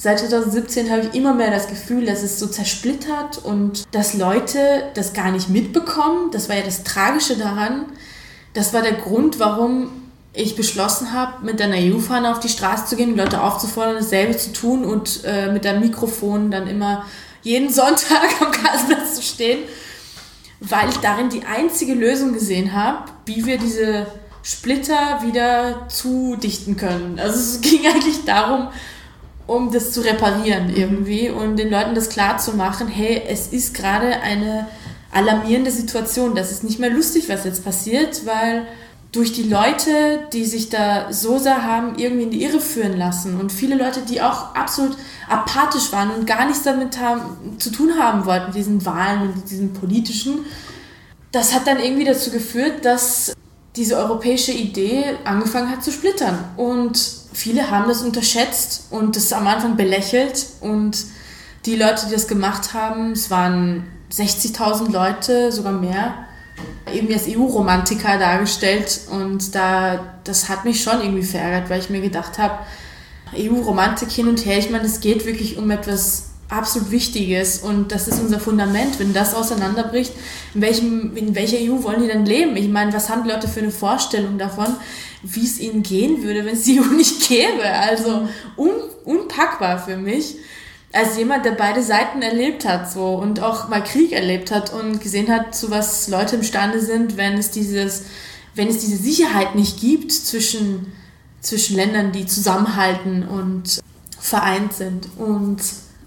Seit zwanzig siebzehn habe ich immer mehr das Gefühl, dass es so zersplittert und dass Leute das gar nicht mitbekommen. Das war ja das Tragische daran. Das war der Grund, warum ich beschlossen habe, mit einer E U-Fahne auf die Straße zu gehen, die Leute aufzufordern, dasselbe zu tun und äh, mit einem Mikrofon dann immer jeden Sonntag am Kassenplatz zu stehen, weil ich darin die einzige Lösung gesehen habe, wie wir diese Splitter wieder zudichten können. Also es ging eigentlich darum, um das zu reparieren irgendwie und den Leuten das klar zu machen, hey, es ist gerade eine alarmierende Situation, das ist nicht mehr lustig, was jetzt passiert, weil durch die Leute, die sich da so sehr haben irgendwie in die Irre führen lassen und viele Leute, die auch absolut apathisch waren und gar nichts damit haben, zu tun haben wollten, mit diesen Wahlen und diesen politischen, das hat dann irgendwie dazu geführt, dass diese europäische Idee angefangen hat zu splittern. Und viele haben das unterschätzt und das am Anfang belächelt. Und die Leute, die das gemacht haben, es waren sechzigtausend Leute, sogar mehr, irgendwie als E U-Romantiker dargestellt. Und da, das hat mich schon irgendwie verärgert, weil ich mir gedacht habe, E U-Romantik hin und her, ich meine, es geht wirklich um etwas absolut Wichtiges und das ist unser Fundament. Wenn das auseinanderbricht, in, welchem, in welcher E U wollen die denn leben? Ich meine, was haben die Leute für eine Vorstellung davon, wie es ihnen gehen würde, wenn es die E U nicht gäbe? Also un, unpackbar für mich. Als jemand, der beide Seiten erlebt hat so und auch mal Krieg erlebt hat und gesehen hat, zu was Leute imstande sind, wenn es dieses, wenn es diese Sicherheit nicht gibt zwischen, zwischen Ländern, die zusammenhalten und vereint sind. Und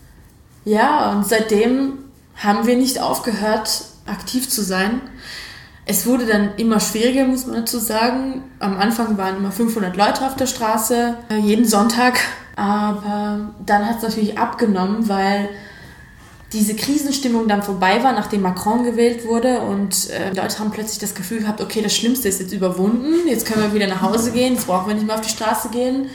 ja, und seitdem haben wir nicht aufgehört, aktiv zu sein. Es wurde dann immer schwieriger, muss man dazu sagen. Am Anfang waren immer fünfhundert Leute auf der Straße, jeden Sonntag. Aber dann hat es natürlich abgenommen, weil diese Krisenstimmung dann vorbei war, nachdem Macron gewählt wurde. Und äh, Leute haben plötzlich das Gefühl gehabt, okay, das Schlimmste ist jetzt überwunden. Jetzt können wir wieder nach Hause gehen, jetzt brauchen wir nicht mehr auf die Straße gehen.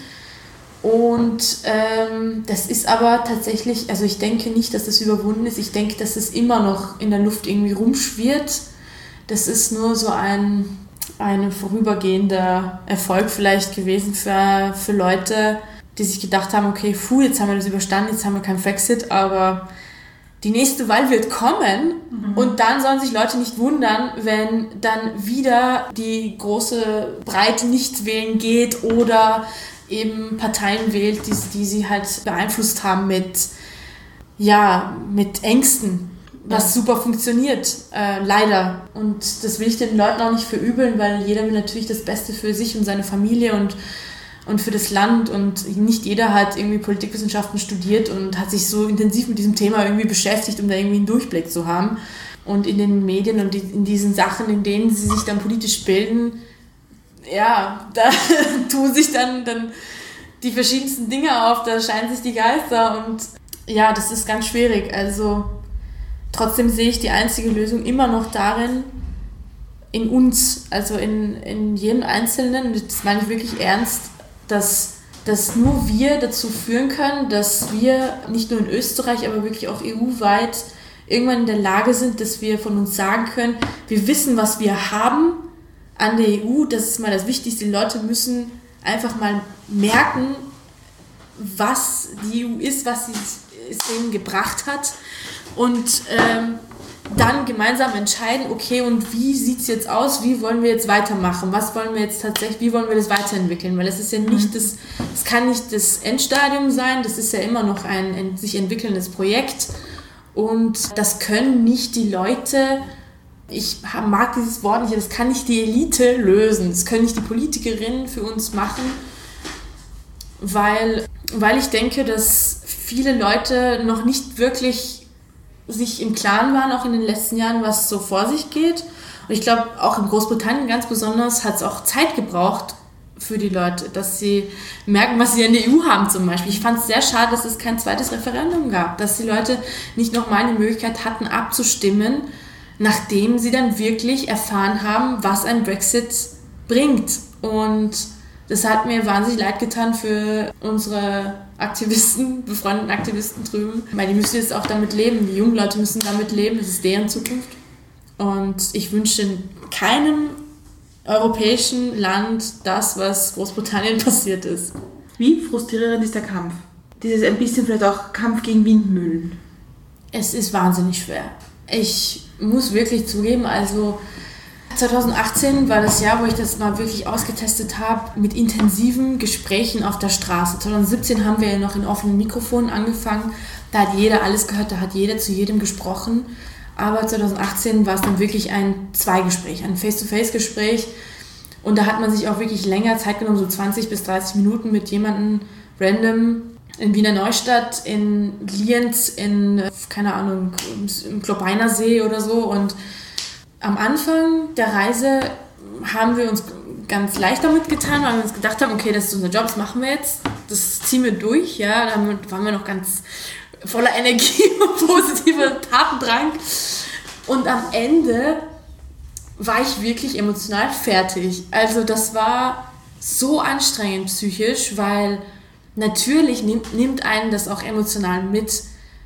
Und ähm, das ist aber tatsächlich, also ich denke nicht, dass das überwunden ist. Ich denke, dass es immer noch in der Luft irgendwie rumschwirrt. Das ist nur so ein, ein vorübergehender Erfolg vielleicht gewesen für, für Leute, die sich gedacht haben, okay, puh, jetzt haben wir das überstanden, jetzt haben wir keinen Brexit, aber die nächste Wahl wird kommen mhm. und dann sollen sich Leute nicht wundern, wenn dann wieder die große Breite nicht wählen geht oder eben Parteien wählt, die, die sie halt beeinflusst haben mit, ja, mit Ängsten, was ja. super funktioniert, äh, leider. Und das will ich den Leuten auch nicht verübeln, weil jeder will natürlich das Beste für sich und seine Familie und, und für das Land und nicht jeder hat irgendwie Politikwissenschaften studiert und hat sich so intensiv mit diesem Thema irgendwie beschäftigt, um da irgendwie einen Durchblick zu haben. Und in den Medien und in diesen Sachen, in denen sie sich dann politisch bilden, ja, da tun sich dann, dann die verschiedensten Dinge auf, da scheinen sich die Geister und ja, das ist ganz schwierig. Also trotzdem sehe ich die einzige Lösung immer noch darin, in uns, also in, in jedem Einzelnen, und das meine ich wirklich ernst, dass, dass nur wir dazu führen können, dass wir nicht nur in Österreich, aber wirklich auch E U-weit irgendwann in der Lage sind, dass wir von uns sagen können, wir wissen, was wir haben an der E U, das ist mal das Wichtigste. Die Leute müssen einfach mal merken, was die E U ist, was sie es ihnen gebracht hat und ähm, dann gemeinsam entscheiden, okay, und wie sieht es jetzt aus, wie wollen wir jetzt weitermachen, was wollen wir jetzt tatsächlich, wie wollen wir das weiterentwickeln, weil es ist ja nicht das, es kann nicht das Endstadium sein, das ist ja immer noch ein, ein sich entwickelndes Projekt und das können nicht die Leute, ich mag dieses Wort nicht, das kann nicht die Elite lösen, das können nicht die Politikerinnen für uns machen, weil, weil ich denke, dass viele Leute noch nicht wirklich sich im Klaren waren, auch in den letzten Jahren, was so vor sich geht. Und ich glaube, auch in Großbritannien ganz besonders hat es auch Zeit gebraucht für die Leute, dass sie merken, was sie in der E U haben zum Beispiel. Ich fand es sehr schade, dass es kein zweites Referendum gab, dass die Leute nicht nochmal die Möglichkeit hatten, abzustimmen, nachdem sie dann wirklich erfahren haben, was ein Brexit bringt. Und das hat mir wahnsinnig leid getan für unsere Aktivisten, befreundeten Aktivisten drüben, weil die müssen jetzt auch damit leben. Die jungen Leute müssen damit leben, das ist deren Zukunft. Und ich wünsche keinem europäischen Land das, was Großbritannien passiert ist. Wie frustrierend ist der Kampf? dieses ein bisschen vielleicht auch Kampf gegen Windmühlen? Es ist wahnsinnig schwer. Ich muss wirklich zugeben, also zwanzig achtzehn war das Jahr, wo ich das mal wirklich ausgetestet habe mit intensiven Gesprächen auf der Straße. zwanzig siebzehn haben wir ja noch in offenen Mikrofonen angefangen. Da hat jeder alles gehört, da hat jeder zu jedem gesprochen. Aber zwanzig achtzehn war es dann wirklich ein Zweigespräch, ein Face-to-Face-Gespräch. Und da hat man sich auch wirklich länger Zeit genommen, so zwanzig bis dreißig Minuten mit jemandem random in Wiener Neustadt, in Lienz, in, keine Ahnung, im Klobeiner See oder so. Und am Anfang der Reise haben wir uns ganz leicht damit getan, weil wir uns gedacht haben, okay, das ist unser Job, das machen wir jetzt, das ziehen wir durch. Ja, da waren wir noch ganz voller Energie und positiver Tatendrang. Und am Ende war ich wirklich emotional fertig. Also das war so anstrengend psychisch, weil natürlich nimmt, nimmt einen das auch emotional mit,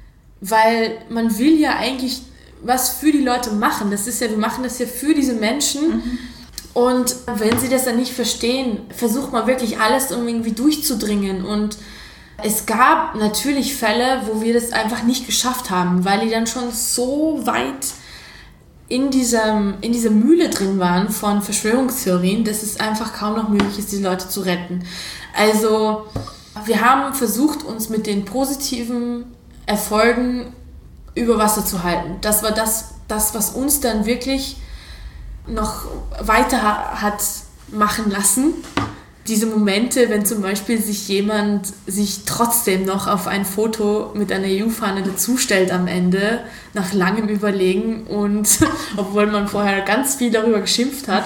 weil man will ja eigentlich was für die Leute machen. Das ist ja, wir machen das ja für diese Menschen. Mhm. Und wenn sie das dann nicht verstehen, versucht man wirklich alles, um irgendwie durchzudringen. Und es gab natürlich Fälle, wo wir das einfach nicht geschafft haben, weil die dann schon so weit in dieser, in dieser Mühle drin waren von Verschwörungstheorien, dass es einfach kaum noch möglich ist, die Leute zu retten. Also wir haben versucht, uns mit den positiven Erfolgen über Wasser zu halten. Das war das, das, was uns dann wirklich noch weiter hat machen lassen. Diese Momente, wenn zum Beispiel sich jemand sich trotzdem noch auf ein Foto mit einer E U-Fahne dazustellt am Ende, nach langem Überlegen und obwohl man vorher ganz viel darüber geschimpft hat.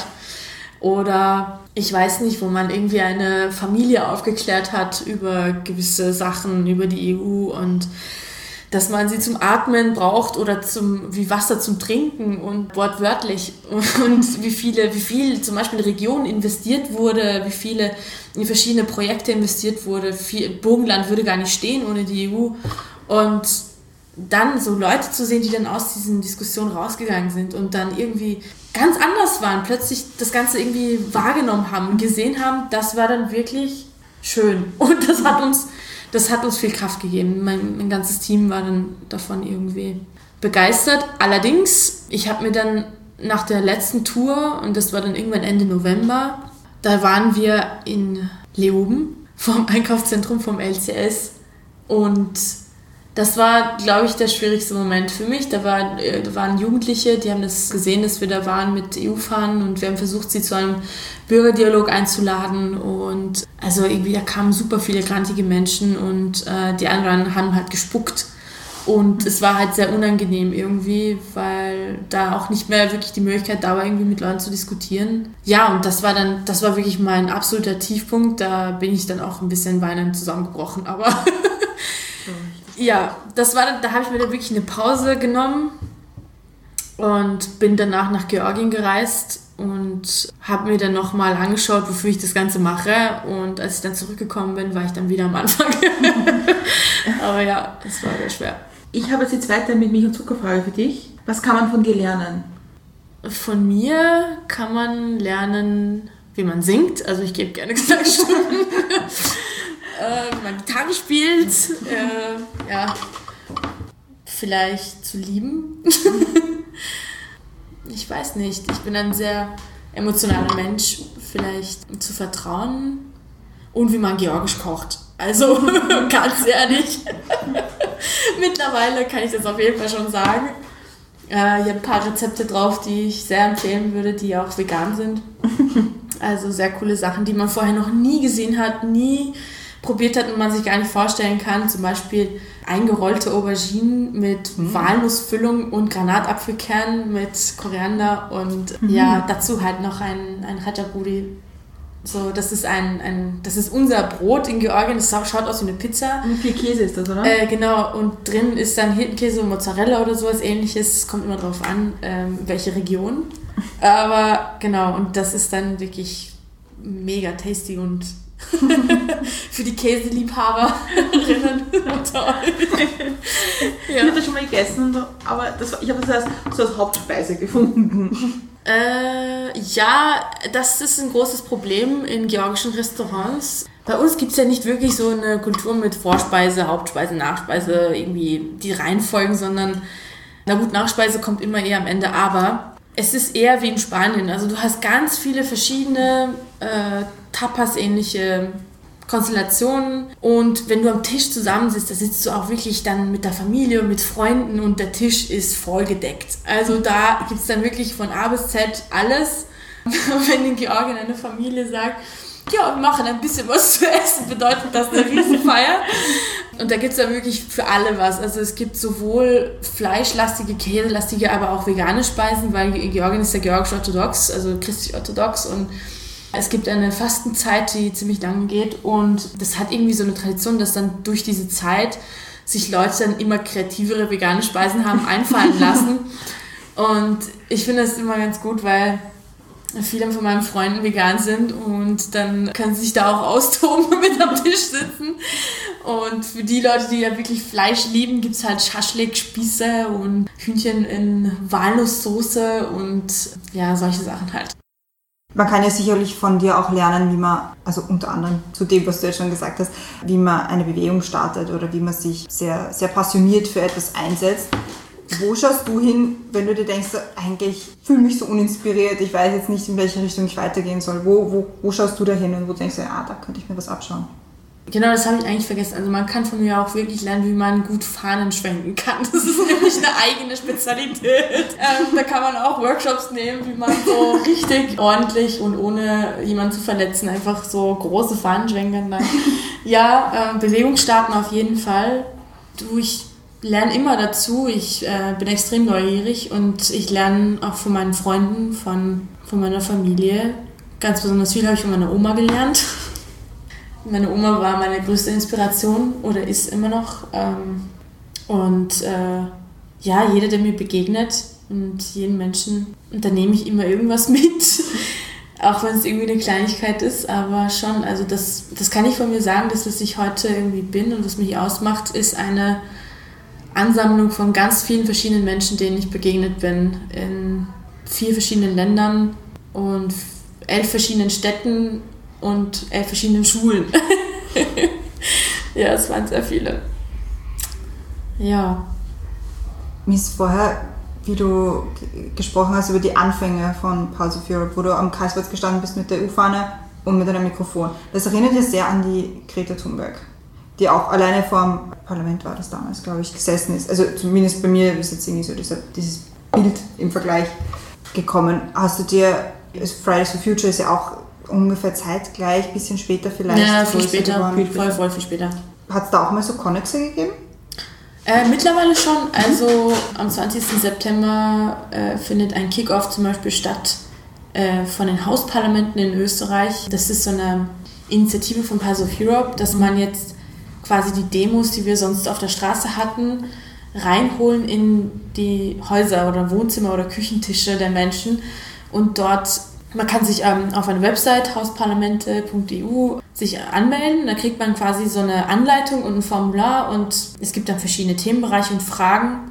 Oder ich weiß nicht, wo man irgendwie eine Familie aufgeklärt hat über gewisse Sachen, über die E U und dass man sie zum Atmen braucht oder zum, wie Wasser zum Trinken und wortwörtlich und wie viele, wie viel zum Beispiel in Regionen investiert wurde, wie viele in verschiedene Projekte investiert wurde. Viel, Burgenland würde gar nicht stehen ohne die E U und dann so Leute zu sehen, die dann aus diesen Diskussionen rausgegangen sind und dann irgendwie ganz anders waren, plötzlich das Ganze irgendwie wahrgenommen haben und gesehen haben, das war dann wirklich schön und das hat uns Das hat uns viel Kraft gegeben. Mein, mein ganzes Team war dann davon irgendwie begeistert. Allerdings, ich habe mir dann nach der letzten Tour, und das war dann irgendwann Ende November, da waren wir in Leoben vom Einkaufszentrum vom L C S. Und das war, glaube ich, der schwierigste Moment für mich. Da, war, da waren Jugendliche, die haben das gesehen, dass wir da waren mit E U-Fahnen und wir haben versucht, sie zu einem Bürgerdialog einzuladen und also irgendwie da kamen super viele grantige Menschen und äh, die anderen haben halt gespuckt und es war halt sehr unangenehm irgendwie, weil da auch nicht mehr wirklich die Möglichkeit da war, irgendwie mit Leuten zu diskutieren. Ja, und das war dann, das war wirklich mein absoluter Tiefpunkt, da bin ich dann auch ein bisschen weinend zusammengebrochen, aber ja, das war dann, da habe ich mir dann wirklich eine Pause genommen und bin danach nach Georgien gereist und habe mir dann nochmal angeschaut, wofür ich das Ganze mache. Und als ich dann zurückgekommen bin, war ich dann wieder am Anfang. Aber ja, das war sehr schwer. Ich habe jetzt die zweite mit Milch- und Zuckerfrage für dich. Was kann man von dir lernen? Von mir kann man lernen, wie man singt. Also ich gebe gerne Gesangsstunden. äh, wie man Gitarre spielt. Äh, ja, vielleicht zu lieben. Ich weiß nicht, ich bin ein sehr emotionaler Mensch, vielleicht zu vertrauen und wie man georgisch kocht. Also ganz ehrlich, mittlerweile kann ich das auf jeden Fall schon sagen. Äh, ich habe ein paar Rezepte drauf, die ich sehr empfehlen würde, die auch vegan sind. Also sehr coole Sachen, die man vorher noch nie gesehen hat, nie probiert hat und man sich gar nicht vorstellen kann. Zum Beispiel eingerollte Auberginen mit mhm. Walnussfüllung und Granatapfelkern mit Koriander und mhm. ja, dazu halt noch ein, ein Khachapuri. So, das ist ein, ein, das ist unser Brot in Georgien, das schaut aus wie eine Pizza. Und viel Käse ist das, oder? Äh, genau, und drin ist dann Hirtenkäse und Mozzarella oder sowas ähnliches. Es kommt immer drauf an, ähm, welche Region. Aber genau, und das ist dann wirklich mega tasty und für die Käseliebhaberinnen toll. Ja. Ich habe das schon mal gegessen, aber das, ich habe das als, so als Hauptspeise gefunden. Äh, ja, das ist ein großes Problem in georgischen Restaurants. Bei uns gibt es ja nicht wirklich so eine Kultur mit Vorspeise, Hauptspeise, Nachspeise, irgendwie die Reihenfolgen, sondern, na gut, Nachspeise kommt immer eher am Ende, aber es ist eher wie in Spanien. Also du hast ganz viele verschiedene äh, Tapas-ähnliche Konstellationen und wenn du am Tisch zusammensitzt, da sitzt du auch wirklich dann mit der Familie und mit Freunden und der Tisch ist vollgedeckt. Also da gibt es dann wirklich von A bis Z alles. Wenn in Georgien eine Familie sagt, ja, wir machen ein bisschen was zu essen, bedeutet das eine Riesenfeier. Und da gibt es dann wirklich für alle was. Also es gibt sowohl fleischlastige, käselastige, aber auch vegane Speisen, weil in Georgien ist ja georgisch-orthodox, also christlich-orthodox und es gibt eine Fastenzeit, die ziemlich lange geht und das hat irgendwie so eine Tradition, dass dann durch diese Zeit sich Leute dann immer kreativere vegane Speisen haben einfallen lassen. Und ich finde das immer ganz gut, weil viele von meinen Freunden vegan sind und dann können sie sich da auch austoben mit am Tisch sitzen. Und für die Leute, die ja wirklich Fleisch lieben, gibt es halt Schaschlik, Spieße und Hühnchen in Walnusssoße und ja, solche Sachen halt. Man kann ja sicherlich von dir auch lernen, wie man, also unter anderem zu dem, was du jetzt schon gesagt hast, wie man eine Bewegung startet oder wie man sich sehr, sehr passioniert für etwas einsetzt. Wo schaust du hin, wenn du dir denkst, eigentlich fühle mich so uninspiriert, ich weiß jetzt nicht, in welche Richtung ich weitergehen soll. Wo, wo, wo schaust du da hin und wo denkst du, ja, da könnte ich mir was abschauen? Genau, das habe ich eigentlich vergessen. Also man kann von mir auch wirklich lernen, wie man gut Fahnen schwenken kann. Das ist nämlich eine eigene Spezialität. Ähm, da kann man auch Workshops nehmen, wie man so richtig ordentlich und ohne jemanden zu verletzen einfach so große Fahnen schwenken kann. Ja, äh, Bewegung starten auf jeden Fall. Du, ich lerne immer dazu. Ich äh, bin extrem neugierig und ich lerne auch von meinen Freunden, von, von meiner Familie. Ganz besonders viel habe ich von meiner Oma gelernt. Meine Oma war meine größte Inspiration oder ist immer noch. Und äh, ja, jeder, der mir begegnet und jeden Menschen, und da nehme ich immer irgendwas mit. Auch wenn es irgendwie eine Kleinigkeit ist, aber schon, also das, das kann ich von mir sagen, dass was ich heute irgendwie bin und was mich ausmacht, ist eine Ansammlung von ganz vielen verschiedenen Menschen, denen ich begegnet bin. In vier verschiedenen Ländern und elf verschiedenen Städten und elf verschiedenen Schulen. Ja, es waren sehr viele. Ja. Mir ist vorher, wie du g- gesprochen hast über die Anfänge von Pulse of Europe, wo du am Karlsplatz gestanden bist mit der U-Fahne und mit einem Mikrofon. Das erinnert ja sehr an die Greta Thunberg, die auch alleine vor dem Parlament war das damals, glaube ich, gesessen ist. Also zumindest bei mir ist jetzt irgendwie so dieser, dieses Bild im Vergleich gekommen. Hast du dir, Fridays for Future ist ja auch ungefähr zeitgleich, ein bisschen später vielleicht. Ja, viel später, viel, voll, voll viel später. Hat es da auch mal so Connexe gegeben? Äh, mittlerweile schon. Also am zwanzigsten September äh, findet ein Kick-Off zum Beispiel statt äh, von den Hausparlamenten in Österreich. Das ist so eine Initiative von Pulse of Europe, dass man jetzt quasi die Demos, die wir sonst auf der Straße hatten, reinholen in die Häuser oder Wohnzimmer oder Küchentische der Menschen und dort. Man kann sich ähm, auf eine Website hausparlamente punkt e u sich anmelden, da kriegt man quasi so eine Anleitung und ein Formular und es gibt dann verschiedene Themenbereiche und Fragen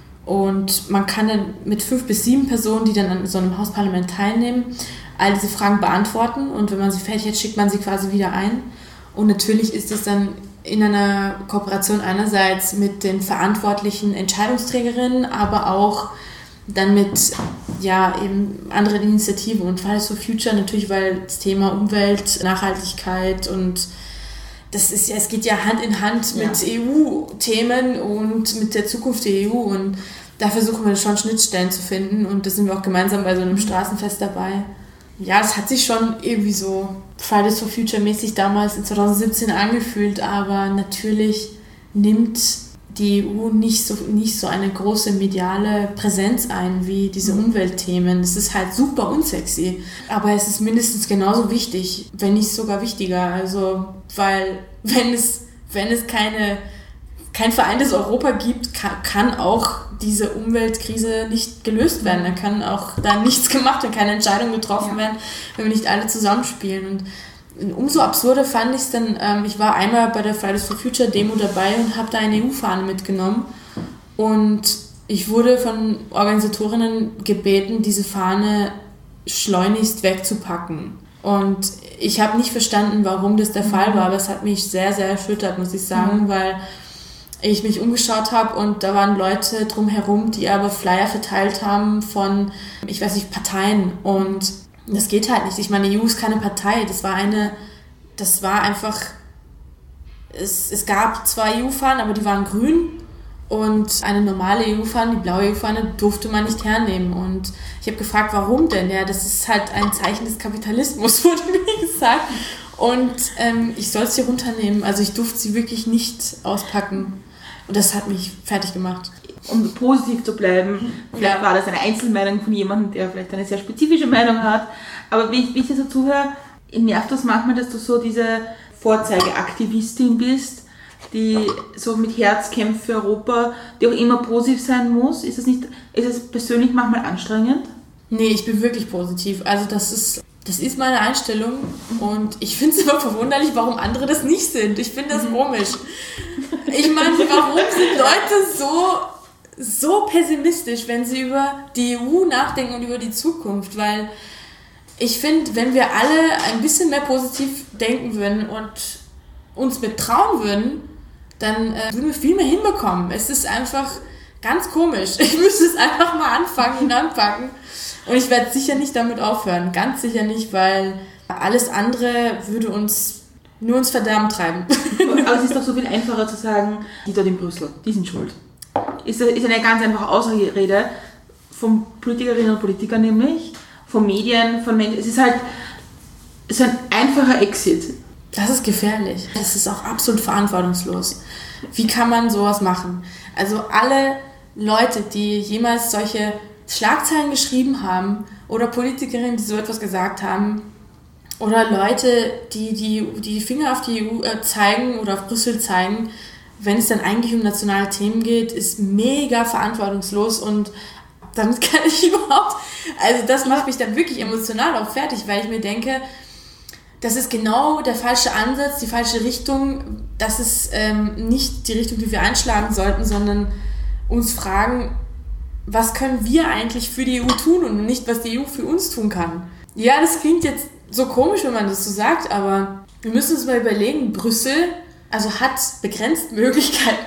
und man kann dann mit fünf bis sieben Personen, die dann an so einem Hausparlament teilnehmen, all diese Fragen beantworten und wenn man sie fertig hat, schickt man sie quasi wieder ein und natürlich ist es dann in einer Kooperation einerseits mit den verantwortlichen Entscheidungsträgerinnen, aber auch dann mit ja, eben anderen Initiativen und Fridays for Future natürlich, weil das Thema Umwelt, Nachhaltigkeit und das ist ja, es geht ja Hand in Hand mit ja. E U-Themen und mit der Zukunft der E U und da versuchen wir schon Schnittstellen zu finden und da sind wir auch gemeinsam bei so einem Straßenfest dabei. Ja, es hat sich schon irgendwie so Fridays for Future mäßig damals in zwanzig siebzehn angefühlt, aber natürlich nimmt die E U nicht so, nicht so eine große mediale Präsenz ein wie diese Umweltthemen. Es ist halt super unsexy, aber es ist mindestens genauso wichtig, wenn nicht sogar wichtiger. Also, weil wenn es, wenn es keine, kein vereintes Europa gibt, kann, kann auch diese Umweltkrise nicht gelöst werden. Da kann auch da nichts gemacht werden, keine Entscheidung getroffen ja. werden, wenn wir nicht alle zusammenspielen. Und umso absurder fand ich es dann, ähm, ich war einmal bei der Fridays for Future Demo dabei und habe da eine E U-Fahne mitgenommen und ich wurde von Organisatorinnen gebeten, diese Fahne schleunigst wegzupacken. Und ich habe nicht verstanden, warum das der Fall war, aber es hat mich sehr, sehr erschüttert, muss ich sagen, mhm. weil ich mich umgeschaut habe und da waren Leute drumherum, die aber Flyer verteilt haben von, ich weiß nicht, Parteien. Und das geht halt nicht. Ich meine, die E U ist keine Partei. Das war eine, das war einfach, es, es gab zwei E U-Fahnen, aber die waren grün. Und eine normale E U-Fahne, die blaue E U-Fahne, durfte man nicht hernehmen. Und ich habe gefragt, warum denn? Ja, das ist halt ein Zeichen des Kapitalismus, wurde mir gesagt. Und ähm, ich soll es hier runternehmen. Also ich durfte sie wirklich nicht auspacken. Und das hat mich fertig gemacht. Um positiv zu bleiben, vielleicht ja. war das eine Einzelmeinung von jemandem, der vielleicht eine sehr spezifische Meinung hat. Aber wie ich, wie ich dir so zuhöre, nervt das manchmal, dass du so diese Vorzeigeaktivistin bist, die so mit Herz kämpft für Europa, die auch immer positiv sein muss. Ist das nicht, ist es persönlich manchmal anstrengend? Nee, ich bin wirklich positiv. Also das ist, das ist meine Einstellung und ich finde es immer verwunderlich, warum andere das nicht sind. Ich finde das komisch. Ich meine, warum sind Leute so, so pessimistisch, wenn sie über die E U nachdenken und über die Zukunft? Weil ich finde, wenn wir alle ein bisschen mehr positiv denken würden und uns mit trauen würden, dann äh, würden wir viel mehr hinbekommen. Es ist einfach ganz komisch. Ich müsste es einfach mal anfangen und anpacken. Und ich werde sicher nicht damit aufhören. Ganz sicher nicht, weil alles andere würde uns nur ins Verderben treiben. Aber es ist doch so viel einfacher zu sagen, die dort in Brüssel, die sind schuld. Ist, ist eine ganz einfache Ausrede von Politikerinnen und Politikern nämlich, von Medien, von Menschen. Es ist halt so ein einfacher Exit. Das ist gefährlich. Das ist auch absolut verantwortungslos. Wie kann man sowas machen? Also alle Leute, die jemals solche Schlagzeilen geschrieben haben oder Politikerinnen, die so etwas gesagt haben oder Leute, die die, die Finger auf die E U zeigen oder auf Brüssel zeigen, wenn es dann eigentlich um nationale Themen geht, ist mega verantwortungslos und damit kann ich überhaupt, also das macht mich dann wirklich emotional auch fertig, weil ich mir denke, das ist genau der falsche Ansatz, die falsche Richtung. Das ist ähm, nicht die Richtung, die wir einschlagen sollten, sondern uns fragen, was können wir eigentlich für die E U tun und nicht, was die E U für uns tun kann. Ja, das klingt jetzt so komisch, wenn man das so sagt, aber wir müssen uns mal überlegen, Brüssel also hat begrenzt Möglichkeiten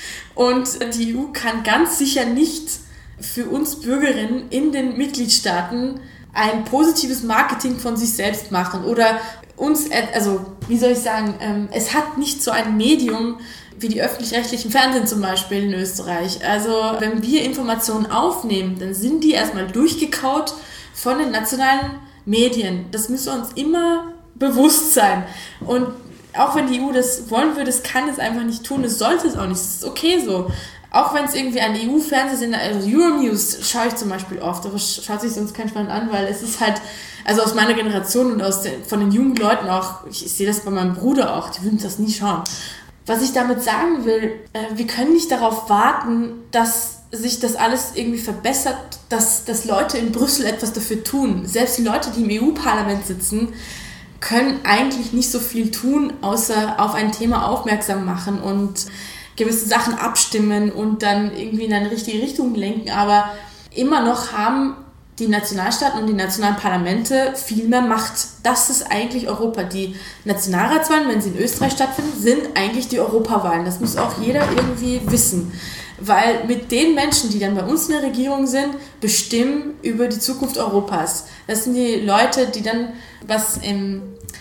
und die E U kann ganz sicher nicht für uns Bürgerinnen in den Mitgliedstaaten ein positives Marketing von sich selbst machen oder uns, also wie soll ich sagen, ähm, es hat nicht so ein Medium wie die öffentlich-rechtlichen Fernsehen zum Beispiel in Österreich. Also wenn wir Informationen aufnehmen, dann sind die erstmal durchgekaut von den nationalen Medien. Das müssen wir uns immer bewusst sein. Und auch wenn die E U das wollen würde, es kann es einfach nicht tun, es sollte es auch nicht, es ist okay so. Auch wenn es irgendwie ein E U-Fernsehsender, also Euronews schaue ich zum Beispiel oft, aber schaut sich sonst kein Schwein an, weil es ist halt, also aus meiner Generation und aus den, von den jungen Leuten auch, ich, ich sehe das bei meinem Bruder auch, die würden das nie schauen. Was ich damit sagen will, äh, wir können nicht darauf warten, dass sich das alles irgendwie verbessert, dass, dass Leute in Brüssel etwas dafür tun. Selbst die Leute, die im E U-Parlament sitzen, können eigentlich nicht so viel tun, außer auf ein Thema aufmerksam machen und gewisse Sachen abstimmen und dann irgendwie in eine richtige Richtung lenken. Aber immer noch haben die Nationalstaaten und die nationalen Parlamente viel mehr Macht. Das ist eigentlich Europa. Die Nationalratswahlen, wenn sie in Österreich stattfinden, sind eigentlich die Europawahlen. Das muss auch jeder irgendwie wissen. Weil mit den Menschen, die dann bei uns in der Regierung sind, bestimmen über die Zukunft Europas. Das sind die Leute, die dann was im,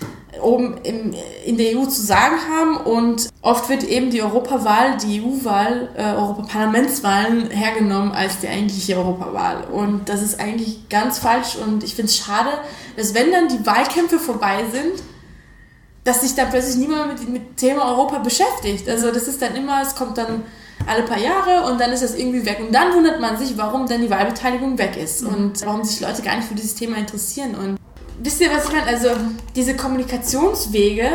oben im, in der E U zu sagen haben und oft wird eben die Europawahl, die E U-Wahl, äh, Europaparlamentswahlen hergenommen als die eigentliche Europawahl. Und das ist eigentlich ganz falsch und ich finde es schade, dass wenn dann die Wahlkämpfe vorbei sind, dass sich dann plötzlich niemand mit dem Thema Europa beschäftigt. Also das ist dann immer, es kommt dann alle paar Jahre und dann ist das irgendwie weg. Und dann wundert man sich, warum dann die Wahlbeteiligung weg ist und warum sich Leute gar nicht für dieses Thema interessieren. Und wisst ihr, was ich meine? Also diese Kommunikationswege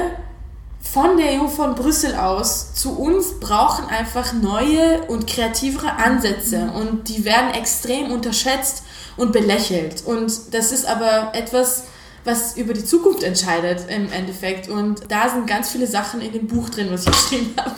von der E U, von Brüssel aus zu uns brauchen einfach neue und kreativere Ansätze und die werden extrem unterschätzt und belächelt. Und das ist aber etwas, was über die Zukunft entscheidet im Endeffekt. Und da sind ganz viele Sachen in dem Buch drin, was ich geschrieben habe.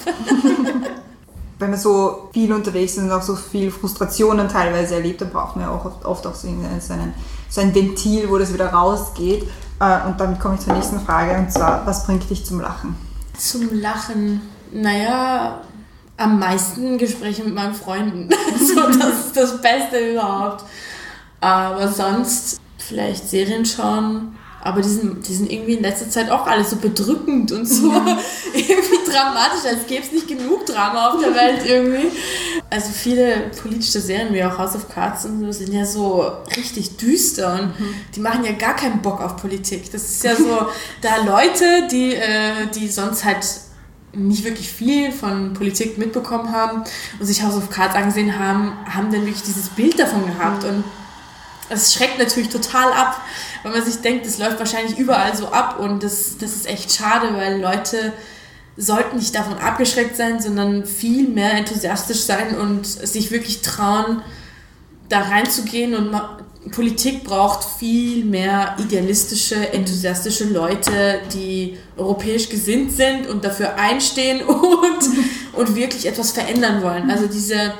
Wenn wir so viel unterwegs sind und auch so viel Frustrationen teilweise erlebt, dann brauchen wir auch oft, oft auch so einen, so einen so ein Ventil, wo das wieder rausgeht. Äh, und damit komme ich zur nächsten Frage, und zwar, was bringt dich zum Lachen? Zum Lachen, naja, am meisten Gespräche mit meinen Freunden. So, das ist das Beste überhaupt. Aber sonst vielleicht Serien schauen. Aber die sind, die sind irgendwie in letzter Zeit auch alle so bedrückend und so irgendwie dramatisch, als gäbe es nicht genug Drama auf der Welt irgendwie. Also viele politische Serien, wie auch House of Cards und so, sind ja so richtig düster und mhm. die machen ja gar keinen Bock auf Politik. Das ist ja so, da Leute, die, äh, die sonst halt nicht wirklich viel von Politik mitbekommen haben und sich House of Cards angesehen haben, haben dann wirklich dieses Bild davon gehabt und es schreckt natürlich total ab, weil man sich denkt, das läuft wahrscheinlich überall so ab und das, das ist echt schade, weil Leute sollten nicht davon abgeschreckt sein, sondern viel mehr enthusiastisch sein und sich wirklich trauen, da reinzugehen und ma- Politik braucht viel mehr idealistische, enthusiastische Leute, die europäisch gesinnt sind und dafür einstehen und, und wirklich etwas verändern wollen. Also diese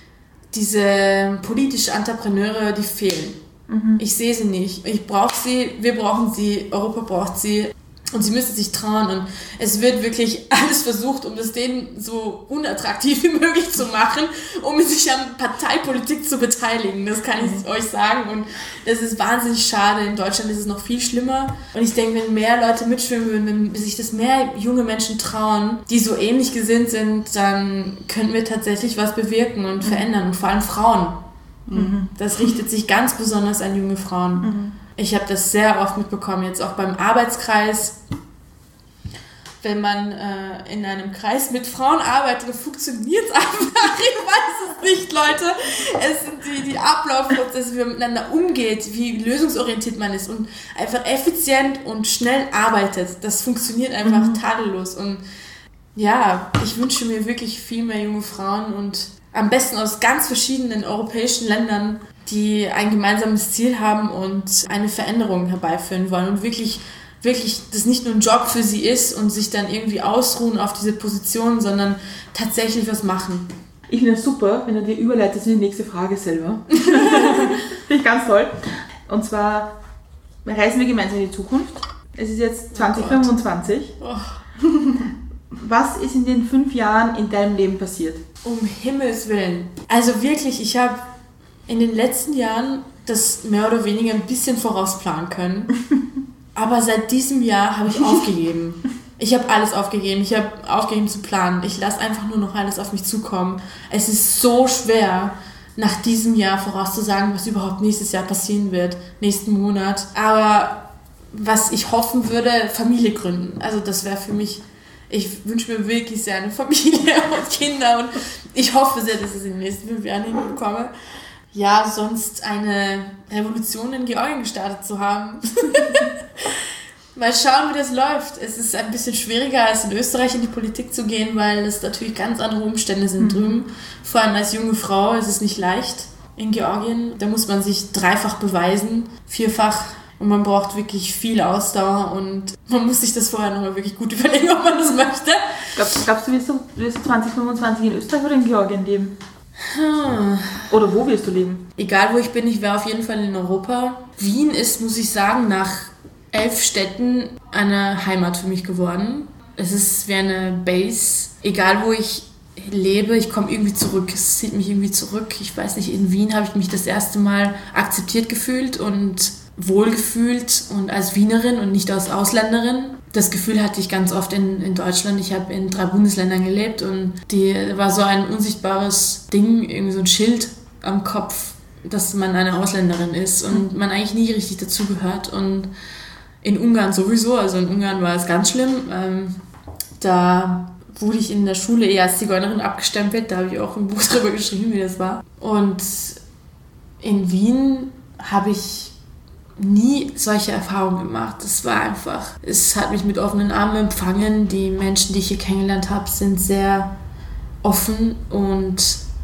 Diese politischen Entrepreneure, die fehlen. Mhm. Ich sehe sie nicht. Ich brauche sie, wir brauchen sie, Europa braucht sie und sie müssen sich trauen und es wird wirklich alles versucht, um das denen so unattraktiv wie möglich zu machen, um sich an Parteipolitik zu beteiligen. Das kann ich mhm. euch sagen und das ist wahnsinnig schade. In Deutschland ist es noch viel schlimmer und ich denke, wenn mehr Leute mitschwimmen würden, wenn sich das mehr junge Menschen trauen, die so ähnlich gesinnt sind, dann könnten wir tatsächlich was bewirken und mhm. verändern und vor allem Frauen. Mhm. Das richtet sich ganz besonders an junge Frauen. Mhm. Ich habe das sehr oft mitbekommen, jetzt auch beim Arbeitskreis. Wenn man äh, in einem Kreis mit Frauen arbeitet, funktioniert es einfach. Ich weiß es nicht, Leute. Es sind die, die Ablaufprozesse, wie man miteinander umgeht, wie lösungsorientiert man ist und einfach effizient und schnell arbeitet. Das funktioniert einfach mhm. tadellos. Und ja, ich wünsche mir wirklich viel mehr junge Frauen und am besten aus ganz verschiedenen europäischen Ländern, die ein gemeinsames Ziel haben und eine Veränderung herbeiführen wollen und wirklich, wirklich das nicht nur ein Job für sie ist und sich dann irgendwie ausruhen auf diese Position, sondern tatsächlich was machen. Ich finde das super, wenn du dir überleitest in die nächste Frage selber. Finde ich ganz toll. Und zwar reisen wir gemeinsam in die Zukunft. Es ist jetzt zwanzig fünfundzwanzig. Oh. Was ist in den fünf Jahren in deinem Leben passiert? Um Himmels Willen. Also wirklich, ich habe in den letzten Jahren das mehr oder weniger ein bisschen vorausplanen können. Aber seit diesem Jahr habe ich aufgegeben. Ich habe alles aufgegeben. Ich habe aufgegeben zu planen. Ich lasse einfach nur noch alles auf mich zukommen. Es ist so schwer, nach diesem Jahr vorauszusagen, was überhaupt nächstes Jahr passieren wird, nächsten Monat. Aber was ich hoffen würde, Familie gründen. Also das wäre für mich... Ich wünsche mir wirklich sehr eine Familie und Kinder und ich hoffe sehr, dass ich es in den nächsten fünf Jahren hinbekomme. Ja, sonst eine Revolution in Georgien gestartet zu haben. Mal schauen, wie das läuft. Es ist ein bisschen schwieriger, als in Österreich in die Politik zu gehen, weil es natürlich ganz andere Umstände sind mhm. drüben. Vor allem als junge Frau ist es nicht leicht in Georgien. Da muss man sich dreifach beweisen, vierfach. Und man braucht wirklich viel Ausdauer und man muss sich das vorher nochmal wirklich gut überlegen, ob man das möchte. Glaubst, glaubst du, wirst du, wirst du zwanzig fünfundzwanzig in Österreich oder in Georgien leben? Hm. Oder wo wirst du leben? Egal wo ich bin, ich wäre auf jeden Fall in Europa. Wien ist, muss ich sagen, nach elf Städten eine Heimat für mich geworden. Es ist wie eine Base. Egal wo ich lebe, ich komme irgendwie zurück. Es zieht mich irgendwie zurück. Ich weiß nicht, in Wien habe ich mich das erste Mal akzeptiert gefühlt und wohlgefühlt und als Wienerin und nicht als Ausländerin. Das Gefühl hatte ich ganz oft in, in Deutschland. Ich habe in drei Bundesländern gelebt und die war so ein unsichtbares Ding, irgendwie so ein Schild am Kopf, dass man eine Ausländerin ist und man eigentlich nie richtig dazugehört. Und in Ungarn sowieso, also in Ungarn war es ganz schlimm. Ähm, da wurde ich in der Schule eher als Zigeunerin abgestempelt. Da habe ich auch ein Buch drüber geschrieben, wie das war. Und in Wien habe ich nie solche Erfahrungen gemacht. Es war einfach, es hat mich mit offenen Armen empfangen. Die Menschen, die ich hier kennengelernt habe, sind sehr offen und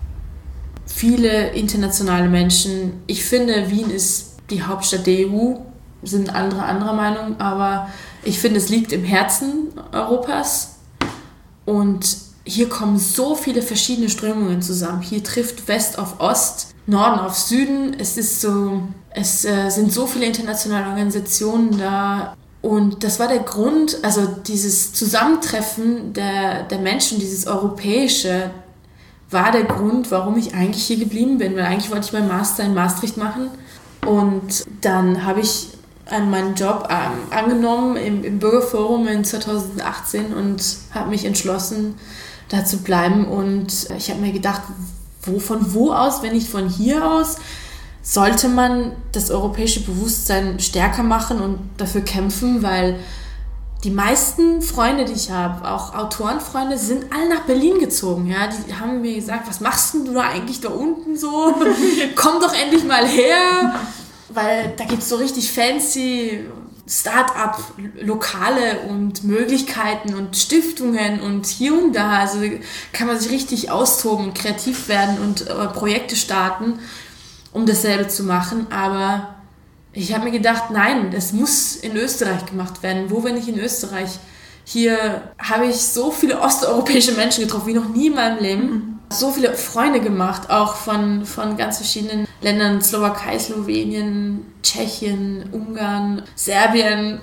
viele internationale Menschen. Ich finde, Wien ist die Hauptstadt der E U, sind andere anderer Meinung, aber ich finde, es liegt im Herzen Europas und hier kommen so viele verschiedene Strömungen zusammen. Hier trifft West auf Ost, Norden auf Süden. Es ist so, Es äh, sind so viele internationale Organisationen da. Und das war der Grund, also dieses Zusammentreffen der, der Menschen, dieses Europäische, war der Grund, warum ich eigentlich hier geblieben bin. Weil eigentlich wollte ich meinen Master in Maastricht machen. Und dann habe ich meinen Job ähm, angenommen im, im Bürgerforum in zweitausendachtzehn und habe mich entschlossen, da zu bleiben. Und ich habe mir gedacht, wo, von wo aus, wenn nicht von hier aus, sollte man das europäische Bewusstsein stärker machen und dafür kämpfen, weil die meisten Freunde, die ich habe, auch Autorenfreunde, sind alle nach Berlin gezogen. Ja? Die haben mir gesagt, was machst denn du da eigentlich da unten so? Komm doch endlich mal her! Weil da gibt es so richtig fancy Start-up-Lokale und Möglichkeiten und Stiftungen und hier und da. Also kann man sich richtig austoben und kreativ werden und äh, Projekte starten, um dasselbe zu machen. Aber ich habe mir gedacht, nein, das muss in Österreich gemacht werden. Wo, wenn nicht in Österreich? Hier habe ich so viele osteuropäische Menschen getroffen, wie noch nie in meinem Leben. Mhm. So viele Freunde gemacht, auch von, von ganz verschiedenen Ländern, Slowakei, Slowenien, Tschechien, Ungarn, Serbien,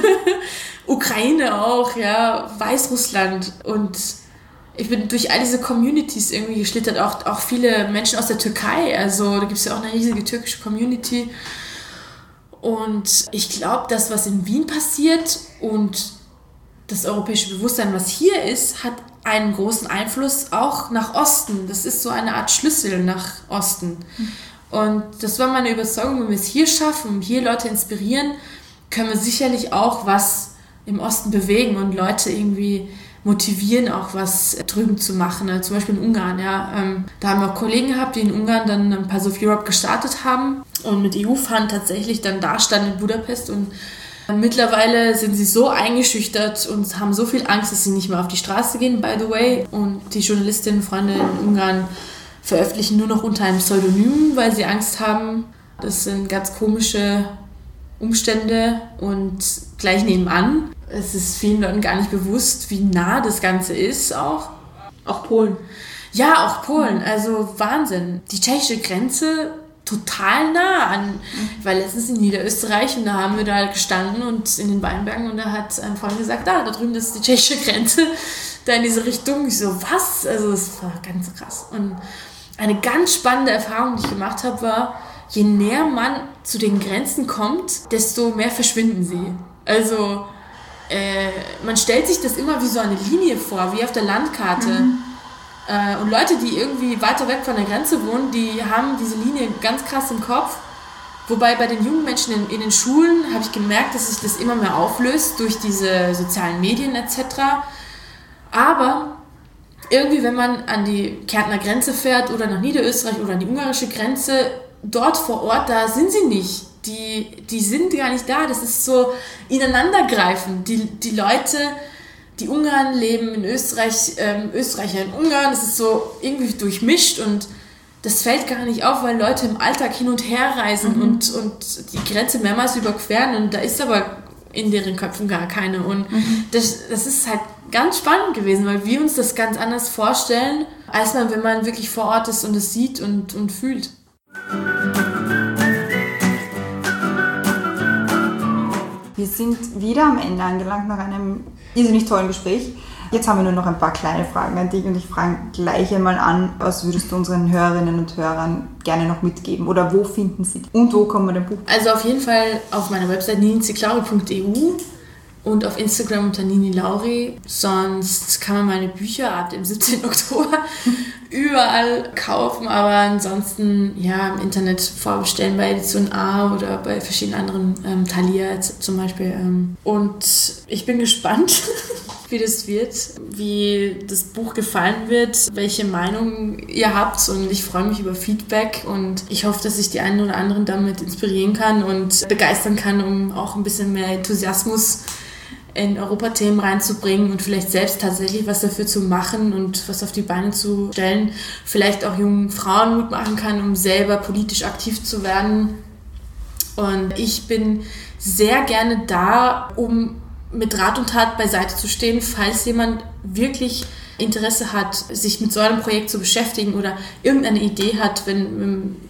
Ukraine auch, ja, Weißrussland. Und ich bin durch all diese Communities irgendwie geschlittert, auch, auch viele Menschen aus der Türkei, also da gibt es ja auch eine riesige türkische Community. Und ich glaube, das, was in Wien passiert und das europäische Bewusstsein, was hier ist, hat einen großen Einfluss auch nach Osten. Das ist so eine Art Schlüssel nach Osten. Und das war meine Überzeugung, wenn wir es hier schaffen, hier Leute inspirieren, können wir sicherlich auch was im Osten bewegen und Leute irgendwie motivieren, auch was drüben zu machen. Also zum Beispiel in Ungarn. Ja. Ähm, da haben wir auch Kollegen gehabt, die in Ungarn dann ein Pass of Europe gestartet haben und mit E U-Fund tatsächlich dann da standen in Budapest. Und mittlerweile sind sie so eingeschüchtert und haben so viel Angst, dass sie nicht mehr auf die Straße gehen, by the way. Und die Journalistinnen, Freunde in Ungarn veröffentlichen nur noch unter einem Pseudonym, weil sie Angst haben. Das sind ganz komische Umstände und gleich nebenan. Es ist vielen Leuten gar nicht bewusst, wie nah das Ganze ist auch. Auch Polen. Ja, auch Polen. Also Wahnsinn. Die tschechische Grenze total nah an. Ich war letztens in Niederösterreich und da haben wir da halt gestanden und in den Weinbergen und da hat ein Freund gesagt, da, da drüben ist die tschechische Grenze, da in diese Richtung. Ich so, was? Also das war ganz krass. Und eine ganz spannende Erfahrung, die ich gemacht habe, war, je näher man zu den Grenzen kommt, desto mehr verschwinden sie. Also äh, man stellt sich das immer wie so eine Linie vor, wie auf der Landkarte. Mhm. Äh, und Leute, die irgendwie weiter weg von der Grenze wohnen, die haben diese Linie ganz krass im Kopf. Wobei bei den jungen Menschen in, in den Schulen habe ich gemerkt, dass sich das immer mehr auflöst durch diese sozialen Medien et cetera. Aber irgendwie, wenn man an die Kärntner Grenze fährt oder nach Niederösterreich oder an die ungarische Grenze, dort vor Ort, da sind sie nicht. Die, die sind gar nicht da. Das ist so ineinandergreifend. Die, die Leute, die Ungarn leben in Österreich, ähm, Österreicher in Ungarn. Das ist so irgendwie durchmischt und das fällt gar nicht auf, weil Leute im Alltag hin und her reisen mhm. und, und die Grenze mehrmals überqueren und da ist aber in deren Köpfen gar keine. Und mhm. das, das ist halt ganz spannend gewesen, weil wir uns das ganz anders vorstellen, als man, wenn man wirklich vor Ort ist und es sieht und, und fühlt. Wir sind wieder am Ende angelangt nach einem irrsinnig tollen Gespräch. Jetzt haben wir nur noch ein paar kleine Fragen an dich und ich frage gleich einmal an, was würdest du unseren Hörerinnen und Hörern gerne noch mitgeben oder wo finden sie dich und wo kommen wir dem Buch? Also auf jeden Fall auf meiner Website nini ziklauri punkt e u und auf Instagram unter Nini Lauri. Sonst kann man meine Bücher ab dem siebzehnten Oktober überall kaufen, aber ansonsten ja im Internet vorbestellen bei Edition A oder bei verschiedenen anderen, ähm, Thalia zum Beispiel. Ähm. Und ich bin gespannt, wie das wird, wie das Buch gefallen wird, welche Meinung ihr habt und ich freue mich über Feedback und ich hoffe, dass ich die einen oder anderen damit inspirieren kann und begeistern kann, um auch ein bisschen mehr Enthusiasmus in Europathemen reinzubringen und vielleicht selbst tatsächlich was dafür zu machen und was auf die Beine zu stellen, vielleicht auch jungen Frauen Mut machen kann, um selber politisch aktiv zu werden. Und ich bin sehr gerne da, um mit Rat und Tat beiseite zu stehen, falls jemand wirklich Interesse hat, sich mit so einem Projekt zu beschäftigen oder irgendeine Idee hat, wenn,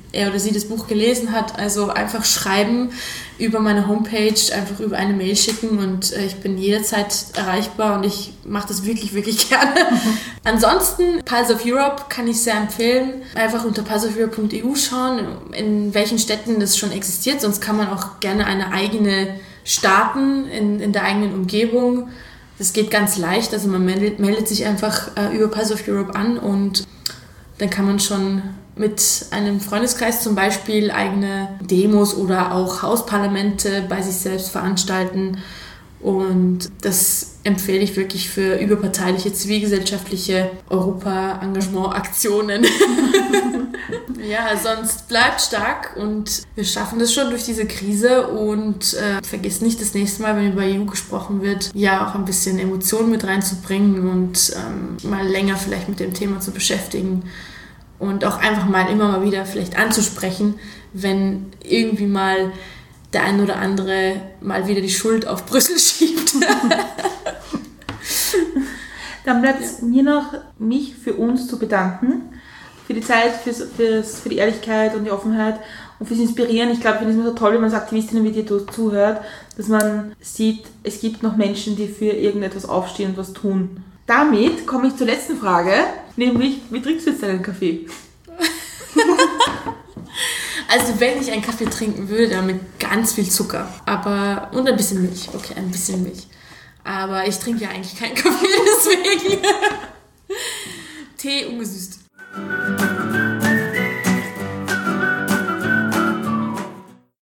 er oder sie das Buch gelesen hat. Also einfach schreiben über meine Homepage, einfach über eine Mail schicken und äh, ich bin jederzeit erreichbar und ich mache das wirklich, wirklich gerne. Ansonsten, Pulse of Europe kann ich sehr empfehlen. Einfach unter pulse of europe punkt e u schauen, in welchen Städten das schon existiert. Sonst kann man auch gerne eine eigene starten in, in der eigenen Umgebung. Das geht ganz leicht, also man meldet, meldet sich einfach äh, über Pulse of Europe an und dann kann man schon mit einem Freundeskreis zum Beispiel eigene Demos oder auch Hausparlamente bei sich selbst veranstalten. Und das empfehle ich wirklich für überparteiliche, zivilgesellschaftliche Europa-Engagement-Aktionen. Ja, sonst bleibt stark und wir schaffen das schon durch diese Krise und äh, vergesst nicht das nächste Mal, wenn über E U gesprochen wird, ja auch ein bisschen Emotionen mit reinzubringen und ähm, mal länger vielleicht mit dem Thema zu beschäftigen. Und auch einfach mal immer mal wieder vielleicht anzusprechen, wenn irgendwie mal der ein oder andere mal wieder die Schuld auf Brüssel schiebt. Dann bleibt es ja. mir noch, mich für uns zu bedanken. Für die Zeit, fürs, fürs, für die Ehrlichkeit und die Offenheit und fürs Inspirieren. Ich glaube, ich finde es immer so toll, wenn man als Aktivistin wie dir zuhört, dass man sieht, es gibt noch Menschen, die für irgendetwas aufstehen und was tun. Damit komme ich zur letzten Frage, nämlich, wie trinkst du jetzt deinen Kaffee? Also wenn ich einen Kaffee trinken würde, dann mit ganz viel Zucker, aber und ein bisschen Milch. Okay, ein bisschen Milch. Aber ich trinke ja eigentlich keinen Kaffee, deswegen Tee ungesüßt.